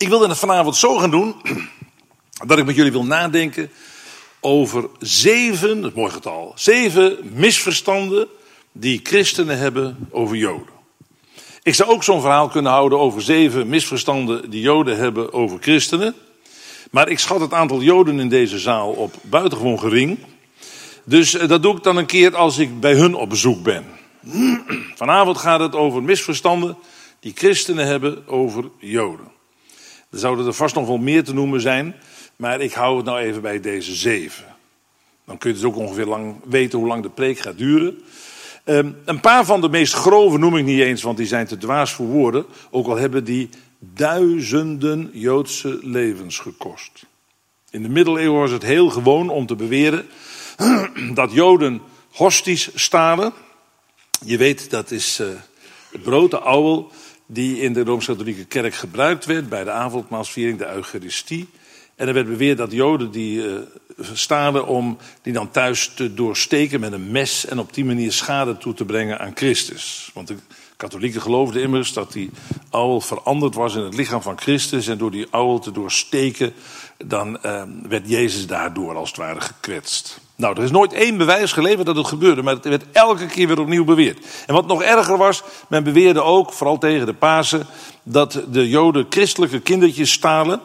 Ik wilde het vanavond zo gaan doen, dat ik met jullie wil nadenken over 7, dat is een mooi getal, 7 misverstanden die christenen hebben over Joden. Ik zou ook zo'n verhaal kunnen houden over 7 misverstanden die Joden hebben over christenen. Maar ik schat het aantal Joden in deze zaal op buitengewoon gering. Dus dat doe ik dan een keer als ik bij hun op bezoek ben. Vanavond gaat het over misverstanden die christenen hebben over Joden. Er zouden er vast nog wel meer te noemen zijn, maar ik hou het nou even bij deze 7. Dan kun je dus ook ongeveer weten hoe lang de preek gaat duren. Een paar van de meest grove noem ik niet eens, want die zijn te dwaas voor woorden. Ook al hebben die duizenden Joodse levens gekost. In de middeleeuwen was het heel gewoon om te beweren dat Joden hosties stalen. Je weet, dat is het brood, de ouwel, die in de Rooms-Katholieke Kerk gebruikt werd bij de avondmaalsviering, de Eucharistie. En er werd beweerd dat Joden die stalen om die dan thuis te doorsteken met een mes en op die manier schade toe te brengen aan Christus. Want de katholieken geloofden immers dat die ouwel veranderd was in het lichaam van Christus en door die ouwel te doorsteken, dan werd Jezus daardoor als het ware gekwetst. Nou, er is nooit één bewijs geleverd dat het gebeurde, maar het werd elke keer weer opnieuw beweerd. En wat nog erger was, men beweerde ook, vooral tegen de Pasen, dat de Joden christelijke kindertjes stalen,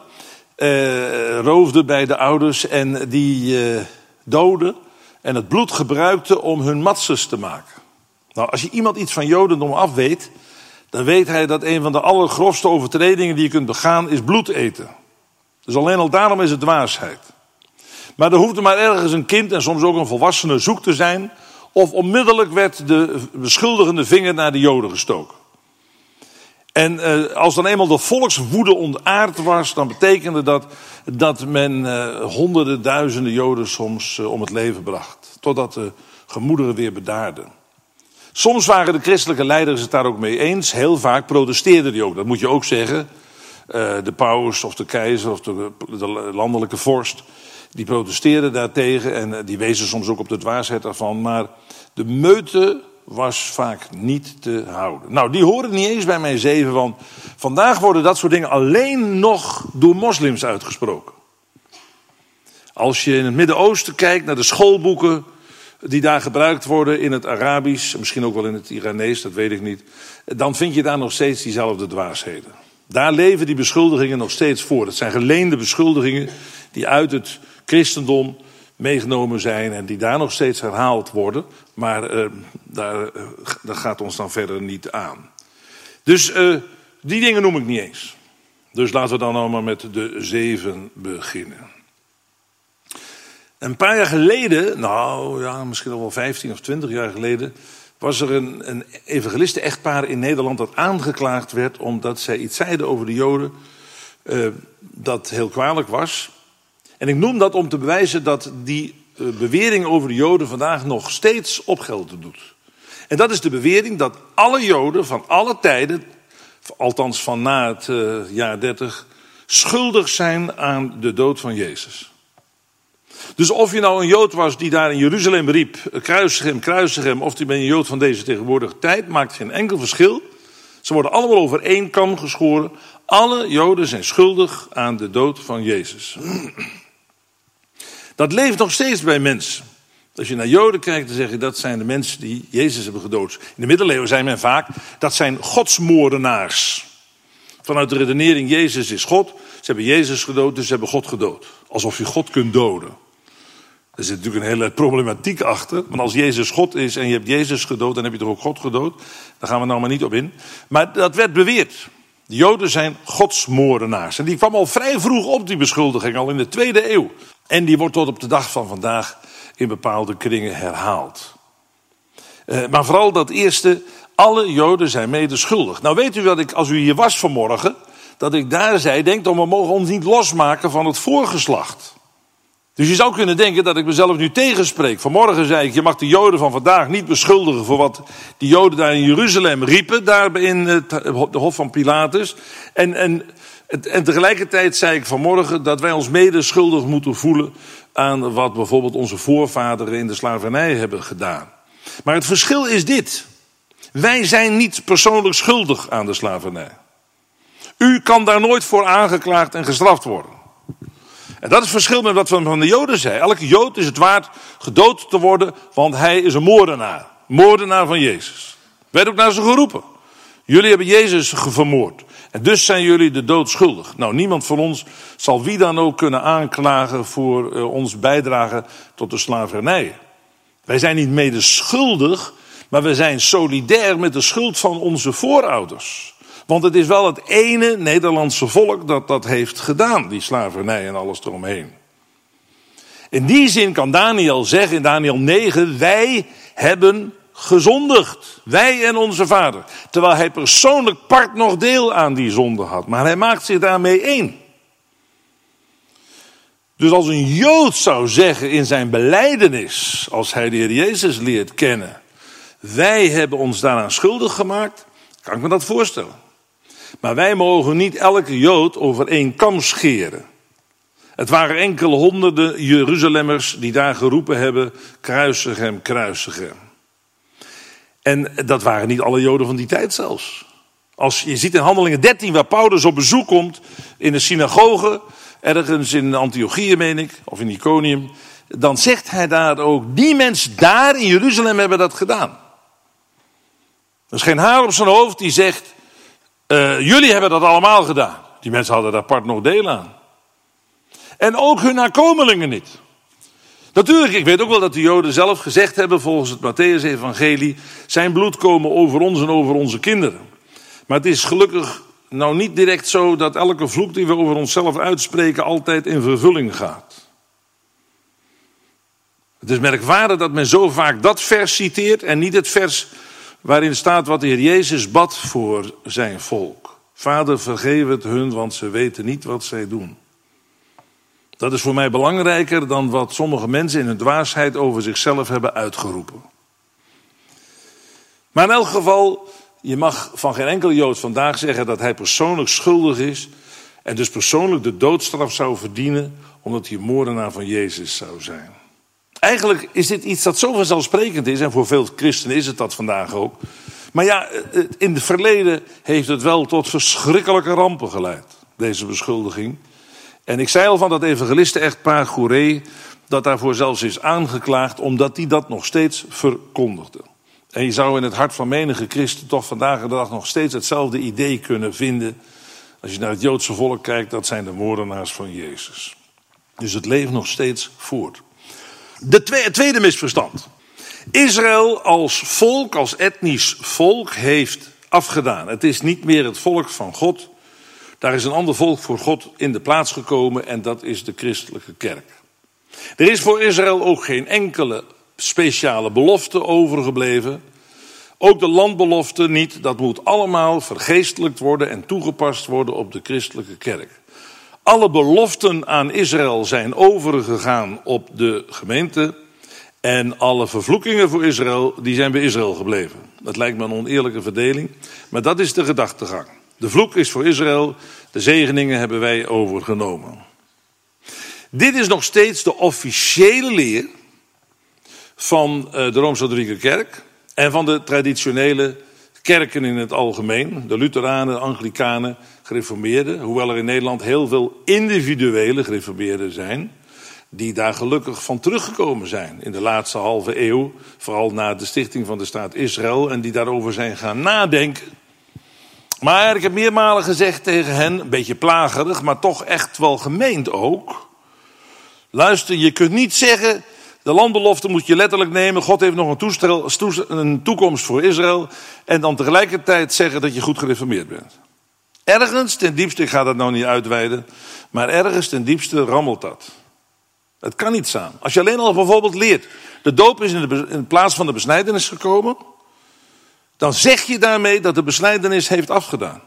roofden bij de ouders en die doden en het bloed gebruikten om hun matzes te maken. Nou, als je iemand iets van Jodendom af weet, dan weet hij dat een van de allergrofste overtredingen die je kunt begaan is bloed eten. Dus alleen al daarom is het dwaasheid. Maar er hoefde maar ergens een kind en soms ook een volwassene zoek te zijn, of onmiddellijk werd de beschuldigende vinger naar de Joden gestoken. En als dan eenmaal de volkswoede ontaard was, dan betekende dat men honderden, duizenden Joden soms om het leven bracht. Totdat de gemoederen weer bedaarden. Soms waren de christelijke leiders het daar ook mee eens. Heel vaak protesteerden die ook. Dat moet je ook zeggen. De paus of de keizer of de landelijke vorst, die protesteerden daartegen en die wezen soms ook op de dwaasheid ervan. Maar de meute was vaak niet te houden. Nou, die horen niet eens bij mijn 7, want vandaag worden dat soort dingen alleen nog door moslims uitgesproken. Als je in het Midden-Oosten kijkt naar de schoolboeken die daar gebruikt worden in het Arabisch, misschien ook wel in het Iranees, dat weet ik niet, dan vind je daar nog steeds diezelfde dwaasheden. Daar leven die beschuldigingen nog steeds voor. Dat zijn geleende beschuldigingen die uit het christendom meegenomen zijn en die daar nog steeds herhaald worden. Maar dat gaat ons dan verder niet aan. Dus die dingen noem ik niet eens. Dus laten we dan nou maar met de 7 beginnen. Een paar jaar geleden, nou ja, misschien al wel 15 of 20 jaar geleden, was er een evangelisten-echtpaar in Nederland dat aangeklaagd werd omdat zij iets zeiden over de Joden dat heel kwalijk was. En ik noem dat om te bewijzen dat die bewering over de Joden vandaag nog steeds opgelden doet. En dat is de bewering dat alle Joden van alle tijden, althans van na het jaar 30, schuldig zijn aan de dood van Jezus. Dus of je nou een Jood was die daar in Jeruzalem riep, kruisig hem, of je bent een Jood van deze tegenwoordige tijd, maakt geen enkel verschil. Ze worden allemaal over één kam geschoren. Alle Joden zijn schuldig aan de dood van Jezus. Dat leeft nog steeds bij mensen. Als je naar Joden kijkt, dan zeg je dat zijn de mensen die Jezus hebben gedood. In de middeleeuwen zei men vaak, dat zijn godsmoordenaars. Vanuit de redenering, Jezus is God. Ze hebben Jezus gedood, dus ze hebben God gedood. Alsof je God kunt doden. Er zit natuurlijk een hele problematiek achter. Want als Jezus God is en je hebt Jezus gedood, dan heb je toch ook God gedood? Daar gaan we nou maar niet op in. Maar dat werd beweerd. De Joden zijn godsmoordenaars. En die kwam al vrij vroeg op, die beschuldiging, al in de 2e eeuw. En die wordt tot op de dag van vandaag in bepaalde kringen herhaald. Maar vooral dat eerste, alle Joden zijn mede schuldig. Nou weet u dat ik, als u hier was vanmorgen, dat ik daar zei, denk dan we mogen ons niet losmaken van het voorgeslacht. Dus je zou kunnen denken dat ik mezelf nu tegenspreek. Vanmorgen zei ik, je mag de Joden van vandaag niet beschuldigen voor wat die Joden daar in Jeruzalem riepen, daar in de hof van Pilatus. En tegelijkertijd zei ik vanmorgen dat wij ons mede schuldig moeten voelen aan wat bijvoorbeeld onze voorvaderen in de slavernij hebben gedaan. Maar het verschil is dit. Wij zijn niet persoonlijk schuldig aan de slavernij. U kan daar nooit voor aangeklaagd en gestraft worden. En dat is het verschil met wat we van de Joden zeiden. Elke Jood is het waard gedood te worden, want hij is een moordenaar. Moordenaar van Jezus. Werd ook naar ze geroepen. Jullie hebben Jezus vermoord. En dus zijn jullie de dood schuldig. Nou, niemand van ons zal wie dan ook kunnen aanklagen voor ons bijdrage tot de slavernij. Wij zijn niet medeschuldig, maar we zijn solidair met de schuld van onze voorouders. Want het is wel het ene Nederlandse volk dat heeft gedaan, die slavernij en alles eromheen. In die zin kan Daniel zeggen in Daniel 9, wij hebben gezondigd. Wij en onze vader. Terwijl hij persoonlijk part nog deel aan die zonde had. Maar hij maakt zich daarmee één. Dus als een Jood zou zeggen in zijn belijdenis, als hij de Heer Jezus leert kennen, wij hebben ons daaraan schuldig gemaakt, kan ik me dat voorstellen. Maar wij mogen niet elke Jood over één kam scheren. Het waren enkele honderden Jeruzalemmers die daar geroepen hebben, kruisig hem, kruisig hem. En dat waren niet alle Joden van die tijd zelfs. Als je ziet in Handelingen 13 waar Paulus op bezoek komt in de synagoge, ergens in Antiochië meen ik, of in Iconium, dan zegt hij daar ook, die mensen daar in Jeruzalem hebben dat gedaan. Er is geen haar op zijn hoofd die zegt, jullie hebben dat allemaal gedaan. Die mensen hadden daar apart nog deel aan. En ook hun nakomelingen niet. Natuurlijk, ik weet ook wel dat de Joden zelf gezegd hebben, volgens het Mattheüs-evangelie, zijn bloed komen over ons en over onze kinderen. Maar het is gelukkig nou niet direct zo dat elke vloek die we over onszelf uitspreken altijd in vervulling gaat. Het is merkwaardig dat men zo vaak dat vers citeert en niet het vers waarin staat wat de Heer Jezus bad voor zijn volk. Vader, vergeef het hun, want ze weten niet wat zij doen. Dat is voor mij belangrijker dan wat sommige mensen in hun dwaasheid over zichzelf hebben uitgeroepen. Maar in elk geval, je mag van geen enkele Jood vandaag zeggen dat hij persoonlijk schuldig is en dus persoonlijk de doodstraf zou verdienen omdat hij moordenaar van Jezus zou zijn. Eigenlijk is dit iets dat zo vanzelfsprekend is en voor veel christenen is het dat vandaag ook. Maar ja, in het verleden heeft het wel tot verschrikkelijke rampen geleid, deze beschuldiging. En ik zei al van dat evangelisten-echtpaar Gouré dat daarvoor zelfs is aangeklaagd omdat die dat nog steeds verkondigde. En je zou in het hart van menige christen toch vandaag de dag nog steeds hetzelfde idee kunnen vinden. Als je naar het Joodse volk kijkt, dat zijn de moordenaars van Jezus. Dus het leeft nog steeds voort. Het tweede misverstand. Israël als volk, als etnisch volk heeft afgedaan. Het is niet meer het volk van God. Daar is een ander volk voor God in de plaats gekomen en dat is de christelijke kerk. Er is voor Israël ook geen enkele speciale belofte overgebleven. Ook de landbelofte niet. Dat moet allemaal vergeestelijkt worden en toegepast worden op de christelijke kerk. Alle beloften aan Israël zijn overgegaan op de gemeente. En alle vervloekingen voor Israël, die zijn bij Israël gebleven. Dat lijkt me een oneerlijke verdeling, maar dat is de gedachtegang. De vloek is voor Israël, de zegeningen hebben wij overgenomen. Dit is nog steeds de officiële leer van de Rooms-Katholieke Kerk en van de traditionele kerken in het algemeen. De Lutheranen, de Anglikanen, gereformeerden. Hoewel er in Nederland heel veel individuele gereformeerden zijn, die daar gelukkig van teruggekomen zijn in de laatste halve eeuw. Vooral na de stichting van de staat Israël en die daarover zijn gaan nadenken. Maar ik heb meermalen gezegd tegen hen, een beetje plagerig, maar toch echt wel gemeend ook. Luister, je kunt niet zeggen, de landbelofte moet je letterlijk nemen. God heeft nog een toekomst voor Israël. En dan tegelijkertijd zeggen dat je goed gereformeerd bent. Ergens ten diepste, ik ga dat nou niet uitweiden, maar ergens ten diepste rammelt dat. Het kan niet samen. Als je alleen al bijvoorbeeld leert, de doop is in plaats van de besnijdenis gekomen, dan zeg je daarmee dat de besnijdenis heeft afgedaan.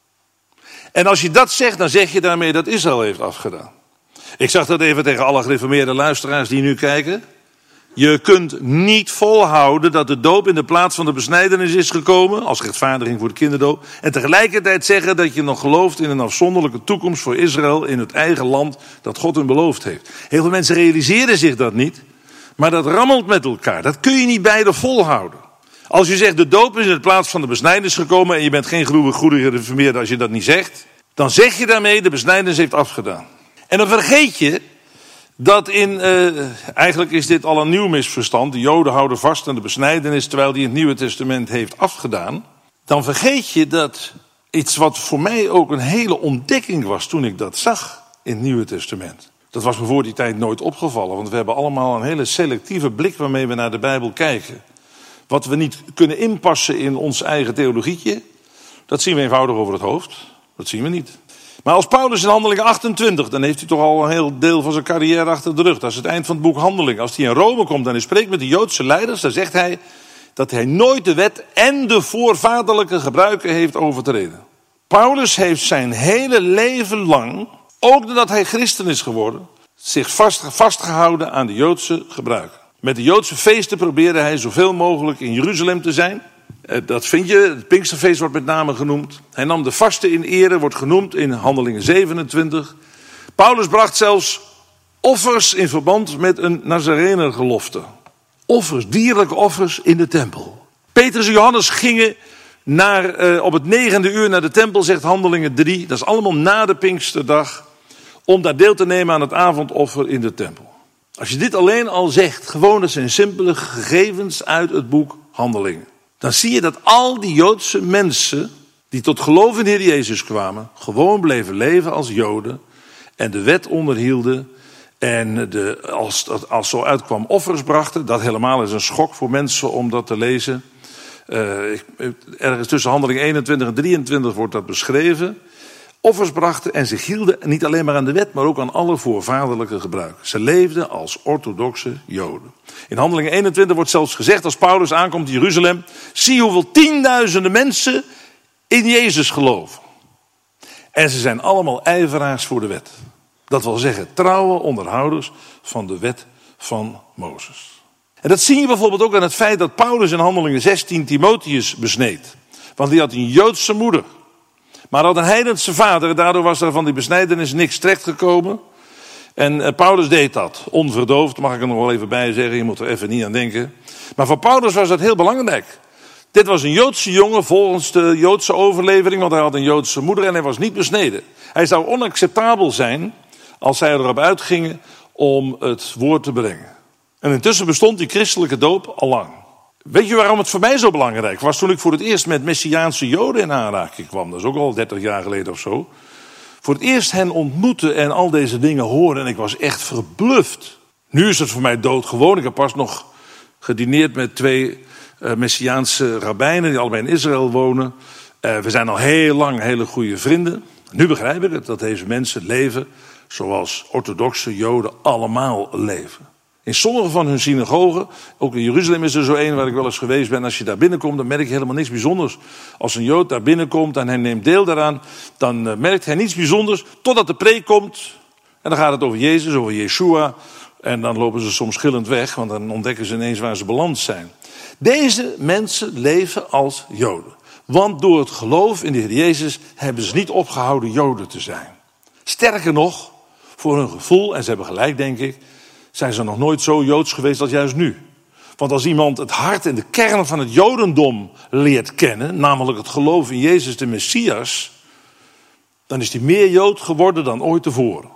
En als je dat zegt, dan zeg je daarmee dat Israël heeft afgedaan. Ik zeg dat even tegen alle gereformeerde luisteraars die nu kijken. Je kunt niet volhouden dat de doop in de plaats van de besnijdenis is gekomen, als rechtvaardiging voor de kinderdoop, en tegelijkertijd zeggen dat je nog gelooft in een afzonderlijke toekomst voor Israël in het eigen land dat God hun beloofd heeft. Heel veel mensen realiseren zich dat niet, maar dat rammelt met elkaar. Dat kun je niet beide volhouden. Als je zegt de doop is in de plaats van de besnijdenis gekomen en je bent geen goede gereformeerde als je dat niet zegt, dan zeg je daarmee de besnijdenis heeft afgedaan. En dan vergeet je dat eigenlijk is dit al een nieuw misverstand. De Joden houden vast aan de besnijdenis terwijl die in het Nieuwe Testament heeft afgedaan. Dan vergeet je dat iets wat voor mij ook een hele ontdekking was toen ik dat zag in het Nieuwe Testament. Dat was me voor die tijd nooit opgevallen, want we hebben allemaal een hele selectieve blik waarmee we naar de Bijbel kijken. Wat we niet kunnen inpassen in ons eigen theologietje, dat zien we eenvoudig over het hoofd. Dat zien we niet. Maar als Paulus in Handelingen 28, dan heeft hij toch al een heel deel van zijn carrière achter de rug. Dat is het eind van het boek Handelingen. Als hij in Rome komt en hij spreekt met de Joodse leiders, dan zegt hij dat hij nooit de wet en de voorvaderlijke gebruiken heeft overtreden. Paulus heeft zijn hele leven lang, ook nadat hij christen is geworden, zich vastgehouden aan de Joodse gebruiken. Met de Joodse feesten probeerde hij zoveel mogelijk in Jeruzalem te zijn. Dat vind je, het Pinksterfeest wordt met name genoemd. Hij nam de vasten in ere, wordt genoemd in Handelingen 27. Paulus bracht zelfs offers in verband met een Nazarenergelofte. Offers, dierlijke offers in de tempel. Petrus en Johannes gingen op het 9e uur naar de tempel, zegt Handelingen 3. Dat is allemaal na de Pinksterdag. Om daar deel te nemen aan het avondoffer in de tempel. Als je dit alleen al zegt, gewoon dat zijn simpele gegevens uit het boek Handelingen. Dan zie je dat al die Joodse mensen die tot geloof in de Heer Jezus kwamen, gewoon bleven leven als Joden en de wet onderhielden en als zo uitkwam offers brachten. Dat helemaal is een schok voor mensen om dat te lezen. Ergens tussen Handelingen 21 en 23 wordt dat beschreven. Offers brachten en zich hielden niet alleen maar aan de wet, maar ook aan alle voorvaderlijke gebruiken. Ze leefden als orthodoxe Joden. In Handelingen 21 wordt zelfs gezegd, als Paulus aankomt in Jeruzalem, zie hoeveel tienduizenden mensen in Jezus geloven. En ze zijn allemaal ijveraars voor de wet. Dat wil zeggen, trouwe onderhouders van de wet van Mozes. En dat zie je bijvoorbeeld ook aan het feit dat Paulus in Handelingen 16 Timotheus besneed. Want die had een Joodse moeder. Maar had een heidense vader en daardoor was er van die besnijdenis niks terechtgekomen. En Paulus deed dat, onverdoofd, mag ik er nog wel even bij zeggen, je moet er even niet aan denken. Maar voor Paulus was dat heel belangrijk. Dit was een Joodse jongen volgens de Joodse overlevering, want hij had een Joodse moeder en hij was niet besneden. Hij zou onacceptabel zijn als zij erop uitgingen om het woord te brengen. En intussen bestond die christelijke doop al lang. Weet je waarom het voor mij zo belangrijk was? Toen ik voor het eerst met Messiaanse Joden in aanraking kwam. Dat is ook al 30 jaar geleden of zo. Voor het eerst hen ontmoeten en al deze dingen horen. En ik was echt verbluft. Nu is het voor mij doodgewoon. Ik heb pas nog gedineerd met 2 Messiaanse rabbijnen die allebei in Israël wonen. We zijn al heel lang hele goede vrienden. Nu begrijp ik het, dat deze mensen leven zoals orthodoxe Joden allemaal leven. In sommige van hun synagogen, ook in Jeruzalem is er zo één waar ik wel eens geweest ben. Als je daar binnenkomt, dan merk je helemaal niks bijzonders. Als een Jood daar binnenkomt en hij neemt deel daaraan, dan merkt hij niets bijzonders totdat de preek komt. En dan gaat het over Jezus, over Yeshua. En dan lopen ze soms gillend weg, want dan ontdekken ze ineens waar ze beland zijn. Deze mensen leven als Joden. Want door het geloof in de Heer Jezus hebben ze niet opgehouden Joden te zijn. Sterker nog, voor hun gevoel, en ze hebben gelijk denk ik, zijn ze nog nooit zo Joods geweest als juist nu. Want als iemand het hart en de kern van het Jodendom leert kennen, namelijk het geloof in Jezus de Messias, dan is hij meer Jood geworden dan ooit tevoren.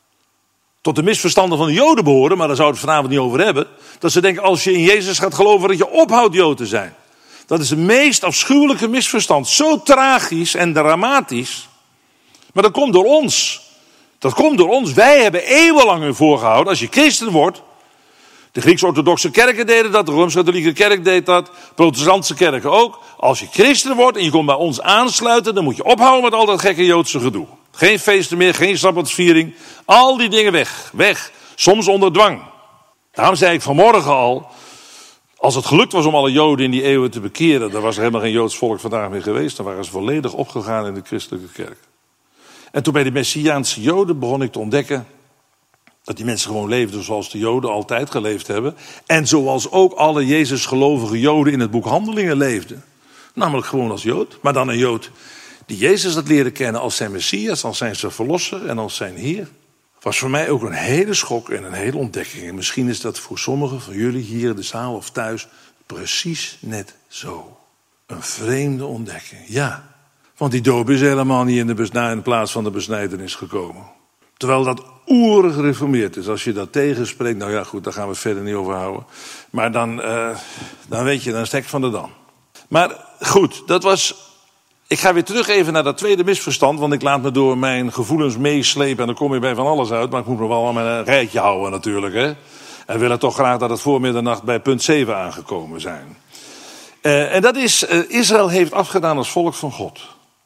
Tot de misverstanden van de Joden behoren, maar daar zouden we het vanavond niet over hebben, dat ze denken als je in Jezus gaat geloven dat je ophoudt Jood te zijn. Dat is het meest afschuwelijke misverstand. Zo tragisch en dramatisch. Maar dat komt door ons. Dat komt door ons. Wij hebben eeuwenlang hun voorgehouden. Als je christen wordt. De Grieks-orthodoxe kerken deden dat. De Rooms-katholieke kerk deed dat. Protestantse kerken ook. Als je christen wordt en je komt bij ons aansluiten. Dan moet je ophouden met al dat gekke Joodse gedoe. Geen feesten meer. Geen sabbatsviering. Al die dingen weg. Weg. Soms onder dwang. Daarom zei ik vanmorgen al. Als het gelukt was om alle Joden in die eeuwen te bekeren. Dan was er helemaal geen Joods volk vandaag meer geweest. Dan waren ze volledig opgegaan in de christelijke kerk. En toen bij de Messiaanse Joden begon ik te ontdekken dat die mensen gewoon leefden zoals de Joden altijd geleefd hebben. En zoals ook alle Jezus gelovige Joden in het boek Handelingen leefden. Namelijk gewoon als Jood. Maar dan een Jood die Jezus had leren kennen als zijn Messias, als zijn verlosser en als zijn Heer. Was voor mij ook een hele schok en een hele ontdekking. En misschien is dat voor sommigen van jullie hier in de zaal of thuis precies net zo. Een vreemde ontdekking. Ja. Want die doop is helemaal niet in de plaats van de besnijdenis gekomen. Terwijl dat oergereformeerd is. Als je dat tegenspreekt, nou ja goed, daar gaan we het verder niet over houden. Maar dan weet je, dan is het hek van de dam. Maar goed, dat was... Ik ga weer terug even naar dat tweede misverstand, want ik laat me door mijn gevoelens meeslepen en dan kom je bij van alles uit. Maar ik moet me wel aan mijn rijtje houden natuurlijk. Hè? En we willen toch graag dat het voor middernacht bij punt 7 aangekomen zijn. En dat is, Israël heeft afgedaan als volk van God.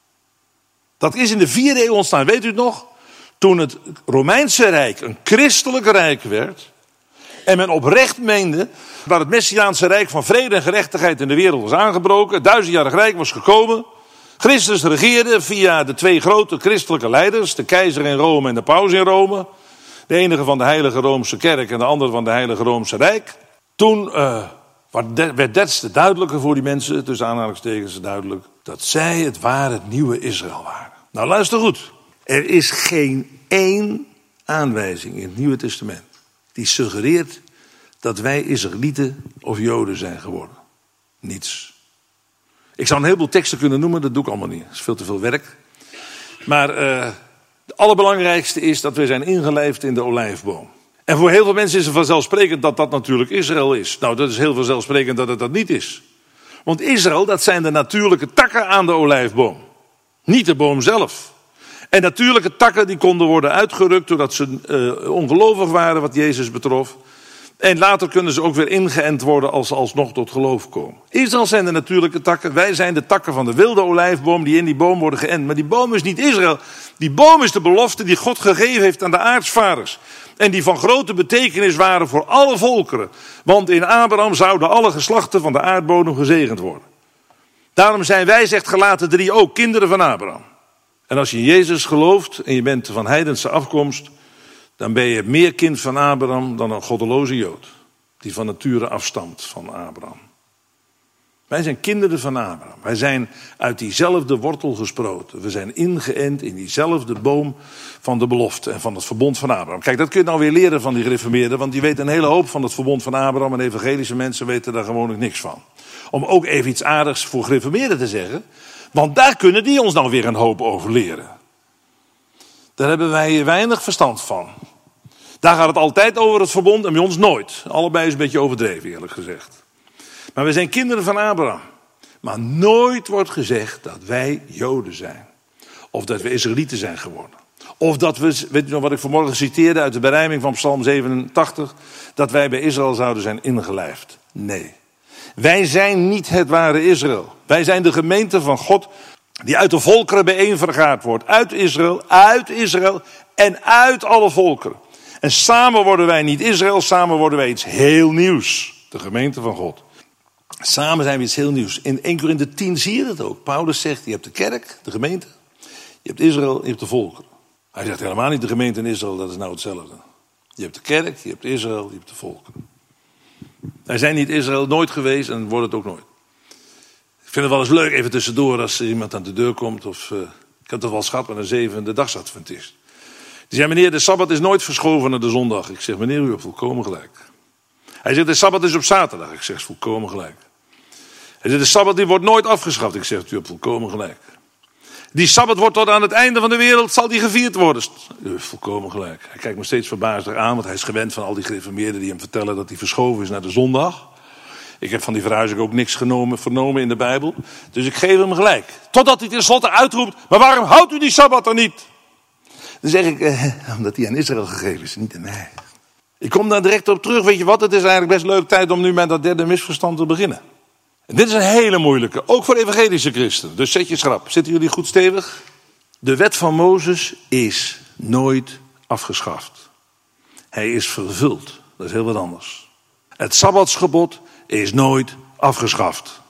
Dat is in de 4e eeuw ontstaan, weet u het nog? Toen het Romeinse Rijk een christelijk rijk werd. En men oprecht meende dat het Messiaanse Rijk van vrede en gerechtigheid in de wereld was aangebroken. Het 1000-jarig Rijk was gekomen. Christus regeerde via de 2 grote christelijke leiders. De keizer in Rome en de paus in Rome. De enige van de Heilige Roomse Kerk en de andere van de Heilige Roomse Rijk. Toen werd des te duidelijker voor die mensen, tussen aanhalingstekens duidelijk, dat zij het nieuwe Israël waren. Nou luister goed. Er is geen één aanwijzing in het Nieuwe Testament die suggereert dat wij Israëlieten of Joden zijn geworden. Niets. Ik zou een heleboel teksten kunnen noemen, dat doe ik allemaal niet. Dat is veel te veel werk. Maar het allerbelangrijkste is dat we zijn ingelijfd in de olijfboom. En voor heel veel mensen is het vanzelfsprekend dat dat natuurlijk Israël is. Nou, dat is heel vanzelfsprekend dat het dat niet is. Want Israël, dat zijn de natuurlijke takken aan de olijfboom. Niet de boom zelf. En natuurlijke takken die konden worden uitgerukt doordat ze ongelovig waren wat Jezus betrof. En later kunnen ze ook weer ingeënt worden als ze alsnog tot geloof komen. Israël zijn de natuurlijke takken. Wij zijn de takken van de wilde olijfboom die in die boom worden geënt. Maar die boom is niet Israël. Die boom is de belofte die God gegeven heeft aan de aartsvaders. En die van grote betekenis waren voor alle volkeren. Want in Abraham zouden alle geslachten van de aardbodem gezegend worden. Daarom zijn wij, zegt Galaten 3, ook kinderen van Abraham. En als je in Jezus gelooft en je bent van heidense afkomst, dan ben je meer kind van Abraham dan een goddeloze Jood. Die van nature afstamt van Abraham. Wij zijn kinderen van Abraham. Wij zijn uit diezelfde wortel gesproten. We zijn ingeënt in diezelfde boom van de belofte en van het verbond van Abraham. Kijk, dat kun je nou weer leren van die gereformeerden, want die weten een hele hoop van het verbond van Abraham. En evangelische mensen weten daar gewoon niks van. Om ook even iets aardigs voor gereformeerden te zeggen. Want daar kunnen die ons nou weer een hoop over leren. Daar hebben wij weinig verstand van. Daar gaat het altijd over het verbond en bij ons nooit. Allebei is een beetje overdreven, eerlijk gezegd. Maar we zijn kinderen van Abraham. Maar nooit wordt gezegd dat wij Joden zijn. Of dat we Israëlieten zijn geworden. Of dat we, weet u nog wat ik vanmorgen citeerde uit de berijming van Psalm 87. Dat wij bij Israël zouden zijn ingelijfd. Nee. Wij zijn niet het ware Israël. Wij zijn de gemeente van God die uit de volkeren bijeenvergaard wordt. Uit Israël en uit alle volkeren. En samen worden wij niet Israël, samen worden wij iets heel nieuws. De gemeente van God. Samen zijn we iets heel nieuws. In 1 Korinthe 10 zie je dat ook. Paulus zegt, je hebt de kerk, de gemeente. Je hebt Israël, je hebt de volkeren. Hij zegt helemaal niet de gemeente in Israël, dat is nou hetzelfde. Je hebt de kerk, je hebt Israël, je hebt de volkeren. Wij zijn niet Israël, nooit geweest en wordt het ook nooit. Ik vind het wel eens leuk, even tussendoor, als iemand aan de deur komt. Of ik heb dat wel eens gehad met een 7e dagsadventist. Die zei, meneer, de Sabbat is nooit verschoven naar de zondag. Ik zeg, meneer, u hebt volkomen gelijk. Hij zegt, de Sabbat is op zaterdag. Ik zeg, volkomen gelijk. Hij zegt, de Sabbat die wordt nooit afgeschaft. Ik zeg, u hebt volkomen gelijk. Die Sabbat wordt tot aan het einde van de wereld, zal die gevierd worden. U heeft volkomen gelijk. Hij kijkt me steeds verbaasd aan, want hij is gewend van al die gereformeerden die hem vertellen dat hij verschoven is naar de zondag. Ik heb van die verhuizing ook niks vernomen in de Bijbel. Dus ik geef hem gelijk. Totdat hij tenslotte uitroept, maar waarom houdt u die Sabbat dan niet? Dan zeg ik, omdat die aan Israël gegeven is, niet aan mij. Ik kom daar direct op terug, weet je wat, het is eigenlijk best leuk tijd om nu met dat derde misverstand te beginnen. En dit is een hele moeilijke, ook voor evangelische christenen. Dus zet je schrap. Zitten jullie goed stevig? De wet van Mozes is nooit afgeschaft. Hij is vervuld. Dat is heel wat anders. Het Sabbatsgebod is nooit afgeschaft.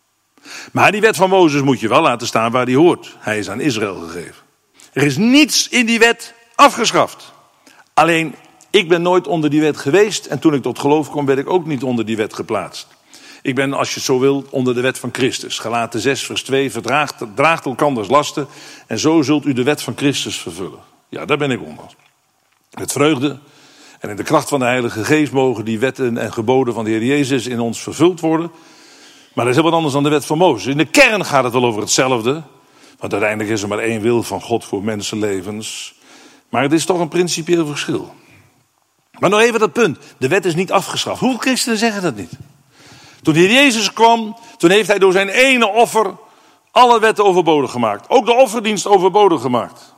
Maar die wet van Mozes moet je wel laten staan waar die hoort. Hij is aan Israël gegeven. Er is niets in die wet afgeschaft. Alleen, ik ben nooit onder die wet geweest. En toen ik tot geloof kwam, werd ik ook niet onder die wet geplaatst. Ik ben, als je het zo wil, onder de wet van Christus. Galaten 6 vers 2, draagt elkanders lasten. En zo zult u de wet van Christus vervullen. Ja, daar ben ik onder. Met vreugde en in de kracht van de Heilige Geest mogen die wetten en geboden van de Heer Jezus in ons vervuld worden. Maar dat is heel wat anders dan de wet van Mozes. In de kern gaat het wel over hetzelfde. Want uiteindelijk is er maar één wil van God voor mensenlevens. Maar het is toch een principieel verschil. Maar nog even dat punt. De wet is niet afgeschaft. Hoeveel christenen zeggen dat niet? Toen de Heer Jezus kwam, toen heeft hij door zijn ene offer alle wetten overbodig gemaakt. Ook de offerdienst overbodig gemaakt.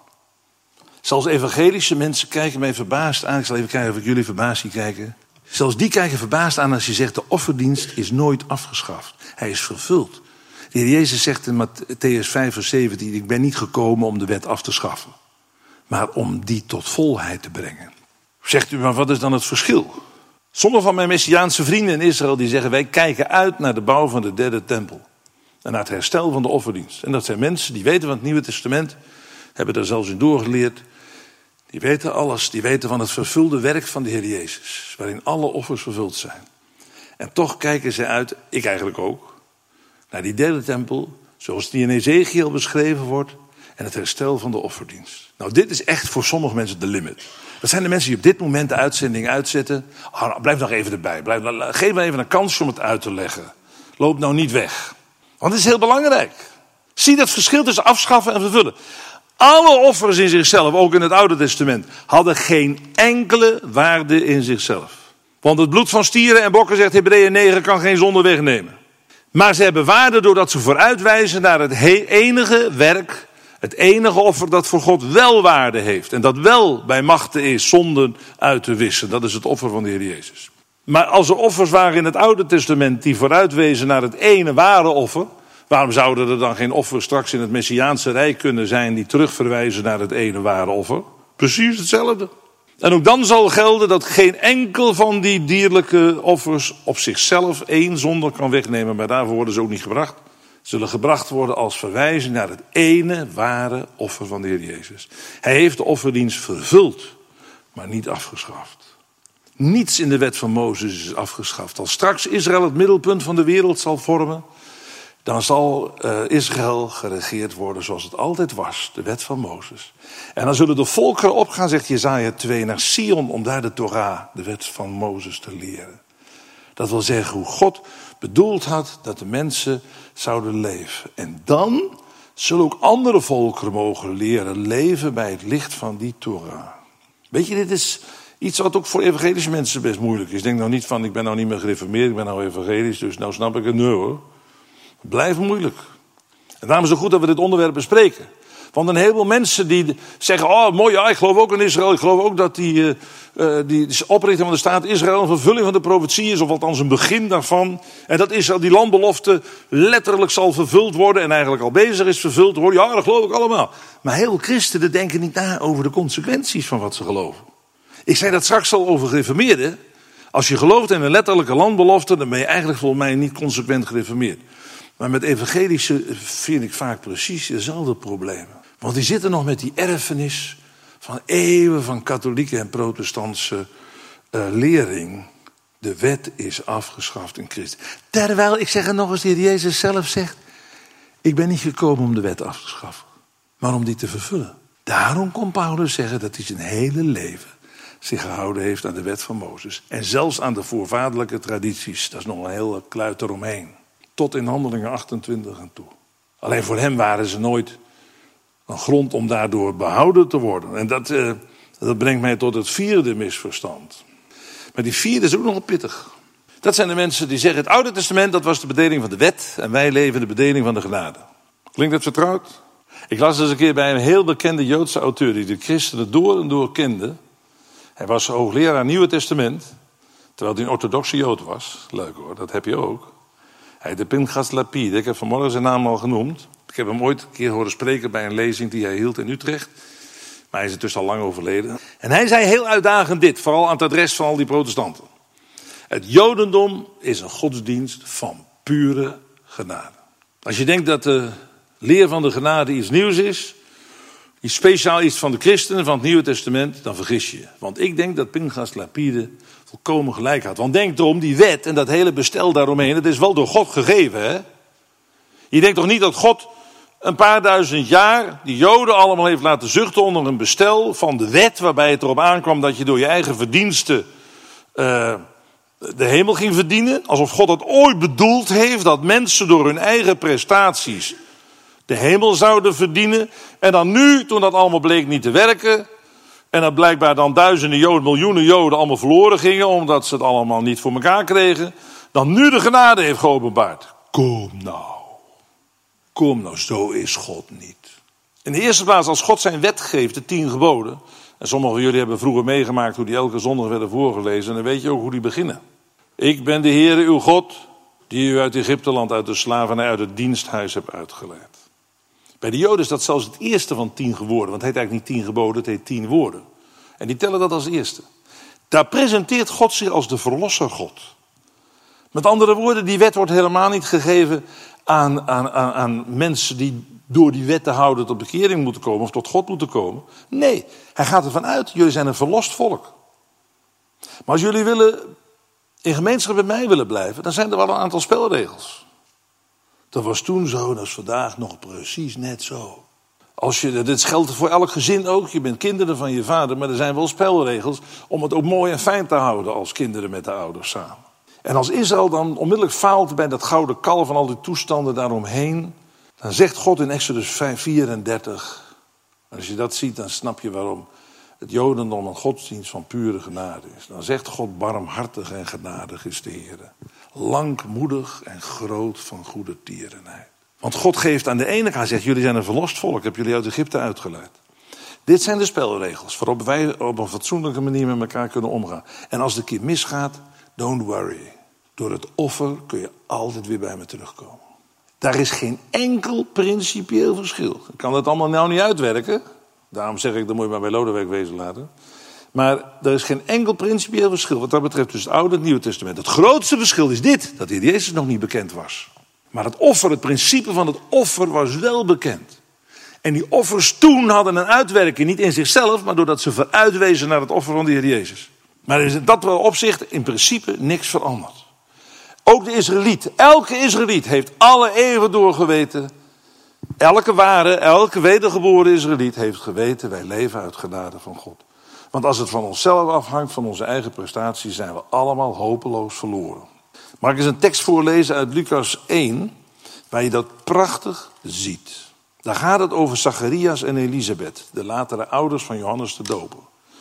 Zelfs evangelische mensen kijken mij verbaasd aan. Ik zal even kijken of ik jullie verbaasd zie kijken. Zelfs die kijken verbaasd aan als je zegt de offerdienst is nooit afgeschaft. Hij is vervuld. De Heer Jezus zegt in Mattheüs 5 vers 17, ik ben niet gekomen om de wet af te schaffen. Maar om die tot volheid te brengen. Zegt u, maar wat is dan het verschil? Sommige van mijn Messiaanse vrienden in Israël die zeggen, wij kijken uit naar de bouw van de derde tempel. En naar het herstel van de offerdienst. En dat zijn mensen die weten van het Nieuwe Testament. Hebben daar zelfs in doorgeleerd. Die weten alles. Die weten van het vervulde werk van de Heer Jezus. Waarin alle offers vervuld zijn. En toch kijken ze uit, ik eigenlijk ook, naar die derde tempel. Zoals die in Ezekiel beschreven wordt. En het herstel van de offerdienst. Nou, dit is echt voor sommige mensen de limit. Dat zijn de mensen die op dit moment de uitzending uitzetten. Blijf nog even erbij. Geef me even een kans om het uit te leggen. Loop nou niet weg. Want het is heel belangrijk. Zie dat verschil tussen afschaffen en vervullen. Alle offers in zichzelf, ook in het Oude Testament, hadden geen enkele waarde in zichzelf. Want het bloed van stieren en bokken, zegt Hebreeën 9, kan geen zonde wegnemen. Maar ze hebben waarde doordat ze vooruitwijzen naar het enige werk, het enige offer dat voor God wel waarde heeft. En dat wel bij machte is zonden uit te wissen. Dat is het offer van de Heer Jezus. Maar als er offers waren in het Oude Testament die vooruitwezen naar het ene ware offer, waarom zouden er dan geen offers straks in het Messiaanse Rijk kunnen zijn die terugverwijzen naar het ene ware offer? Precies hetzelfde. En ook dan zal gelden dat geen enkel van die dierlijke offers op zichzelf één zonde kan wegnemen, maar daarvoor worden ze ook niet gebracht. Zullen gebracht worden als verwijzing naar het ene ware offer van de Heer Jezus. Hij heeft de offerdienst vervuld, maar niet afgeschaft. Niets in de wet van Mozes is afgeschaft. Als straks Israël het middelpunt van de wereld zal vormen, dan zal Israël geregeerd worden zoals het altijd was, de wet van Mozes. En dan zullen de volkeren opgaan, zegt Jesaja 2, naar Sion om daar de Torah, de wet van Mozes, te leren. Dat wil zeggen hoe God bedoeld had dat de mensen zouden leven. En dan zullen ook andere volkeren mogen leren leven bij het licht van die Torah. Weet je, dit is iets wat ook voor evangelische mensen best moeilijk is. Denk nou niet van, ik ben nou niet meer gereformeerd, ik ben nou evangelisch, dus nou snap ik het nu hoor. Het blijft moeilijk. En daarom is het goed dat we dit onderwerp bespreken. Want een heleboel mensen die zeggen, oh mooi, ja, ik geloof ook in Israël. Ik geloof ook dat die oprichting van de staat Israël een vervulling van de profetie is, of althans een begin daarvan. En dat Israël die landbelofte letterlijk zal vervuld worden en eigenlijk al bezig is vervuld te worden. Ja, dat geloof ik allemaal. Maar heel veel christenen denken niet na over de consequenties van wat ze geloven. Ik zei dat straks al over gereformeerden. Als je gelooft in een letterlijke landbelofte, dan ben je eigenlijk volgens mij niet consequent gereformeerd. Maar met evangelische vind ik vaak precies dezelfde problemen. Want die zitten nog met die erfenis van eeuwen van katholieke en protestantse lering. De wet is afgeschaft in Christus. Terwijl, ik zeg het nog eens, de Heer Jezus zelf zegt, ik ben niet gekomen om de wet af te schaffen, maar om die te vervullen. Daarom kon Paulus zeggen dat hij zijn hele leven zich gehouden heeft aan de wet van Mozes. En zelfs aan de voorvaderlijke tradities. Dat is nog een hele kluit eromheen. Tot in Handelingen 28 en toe. Alleen voor hem waren ze nooit een grond om daardoor behouden te worden. En dat brengt mij tot het vierde misverstand. Maar die vierde is ook nog pittig. Dat zijn de mensen die zeggen, het Oude Testament, dat was de bedeling van de wet. En wij leven de bedeling van de genade. Klinkt dat vertrouwd? Ik las eens een keer bij een heel bekende Joodse auteur die de christenen door en door kende. Hij was hoogleraar Nieuwe Testament, terwijl hij een orthodoxe Jood was. Leuk hoor, dat heb je ook. Hij heette Pinchas Lapide. Ik heb vanmorgen zijn naam al genoemd. Ik heb hem ooit een keer horen spreken bij een lezing die hij hield in Utrecht. Maar hij is intussen al lang overleden. En hij zei heel uitdagend dit, vooral aan het adres van al die protestanten. Het Jodendom is een godsdienst van pure genade. Als je denkt dat de leer van de genade iets nieuws is, iets speciaal iets van de christenen van het Nieuwe Testament, dan vergis je je. Want ik denk dat Pinchas Lapide volkomen gelijk had. Want denk erom, die wet en dat hele bestel daaromheen, dat is wel door God gegeven, hè? Je denkt toch niet dat God een paar duizend jaar die Joden allemaal heeft laten zuchten onder een bestel van de wet, waarbij het erop aankwam dat je door je eigen verdiensten de hemel ging verdienen. Alsof God het ooit bedoeld heeft dat mensen door hun eigen prestaties de hemel zouden verdienen. En dan nu, toen dat allemaal bleek niet te werken, en dat blijkbaar dan duizenden Joden, miljoenen Joden allemaal verloren gingen, omdat ze het allemaal niet voor elkaar kregen, dan nu de genade heeft geopenbaard. Kom nou, zo is God niet. In de eerste plaats, als God zijn wet geeft, de 10 geboden, en sommigen van jullie hebben vroeger meegemaakt hoe die elke zondag werden voorgelezen, en dan weet je ook hoe die beginnen. Ik ben de Heere uw God, die u uit Egypteland, uit de slavernij, uit het diensthuis hebt uitgeleid. Bij de Joden is dat zelfs het eerste van 10 woorden, want het heet eigenlijk niet 10 geboden, het heet 10 woorden. En die tellen dat als eerste. Daar presenteert God zich als de verlosser God. Met andere woorden, die wet wordt helemaal niet gegeven aan mensen die door die wet te houden tot bekering moeten komen of tot God moeten komen. Nee, hij gaat ervan uit, jullie zijn een verlost volk. Maar als jullie in gemeenschap met mij willen blijven, dan zijn er wel een aantal spelregels. Dat was toen zo, dat is vandaag nog precies net zo. Dit geldt voor elk gezin ook. Je bent kinderen van je vader, maar er zijn wel spelregels om het ook mooi en fijn te houden als kinderen met de ouders samen. En als Israël dan onmiddellijk faalt bij dat gouden kalf en al die toestanden daaromheen, dan zegt God in Exodus 34, als je dat ziet, dan snap je waarom het Jodendom een godsdienst van pure genade is. Dan zegt God, barmhartig en genadig is de Heer. Langmoedig en groot van goede tierenheid. Want God geeft aan de ene kant, zegt, jullie zijn een verlost volk, ik heb jullie uit Egypte uitgeleid. Dit zijn de spelregels waarop wij op een fatsoenlijke manier met elkaar kunnen omgaan. En als het een keer misgaat, don't worry. Door het offer kun je altijd weer bij me terugkomen. Daar is geen enkel principieel verschil. Ik kan dat allemaal nou niet uitwerken. Daarom zeg ik, dat moet je maar bij Lodewijk wezen laten. Maar er is geen enkel principieel verschil wat dat betreft tussen het Oude en het Nieuwe Testament. Het grootste verschil is dit, dat de Heer Jezus nog niet bekend was. Maar het offer, het principe van het offer was wel bekend. En die offers toen hadden een uitwerking, niet in zichzelf, maar doordat ze vooruitwezen naar het offer van de Heer Jezus. Maar er is in dat opzicht in principe niks veranderd. Ook de Israëliet, elke Israëliet heeft alle eeuwen doorgeweten. Elke wedergeboren Israëliet heeft geweten, wij leven uit genade van God. Want als het van onszelf afhangt, van onze eigen prestaties, zijn we allemaal hopeloos verloren. Mag ik eens een tekst voorlezen uit Lucas 1, waar je dat prachtig ziet. Daar gaat het over Zacharias en Elisabeth, de latere ouders van Johannes de Doper.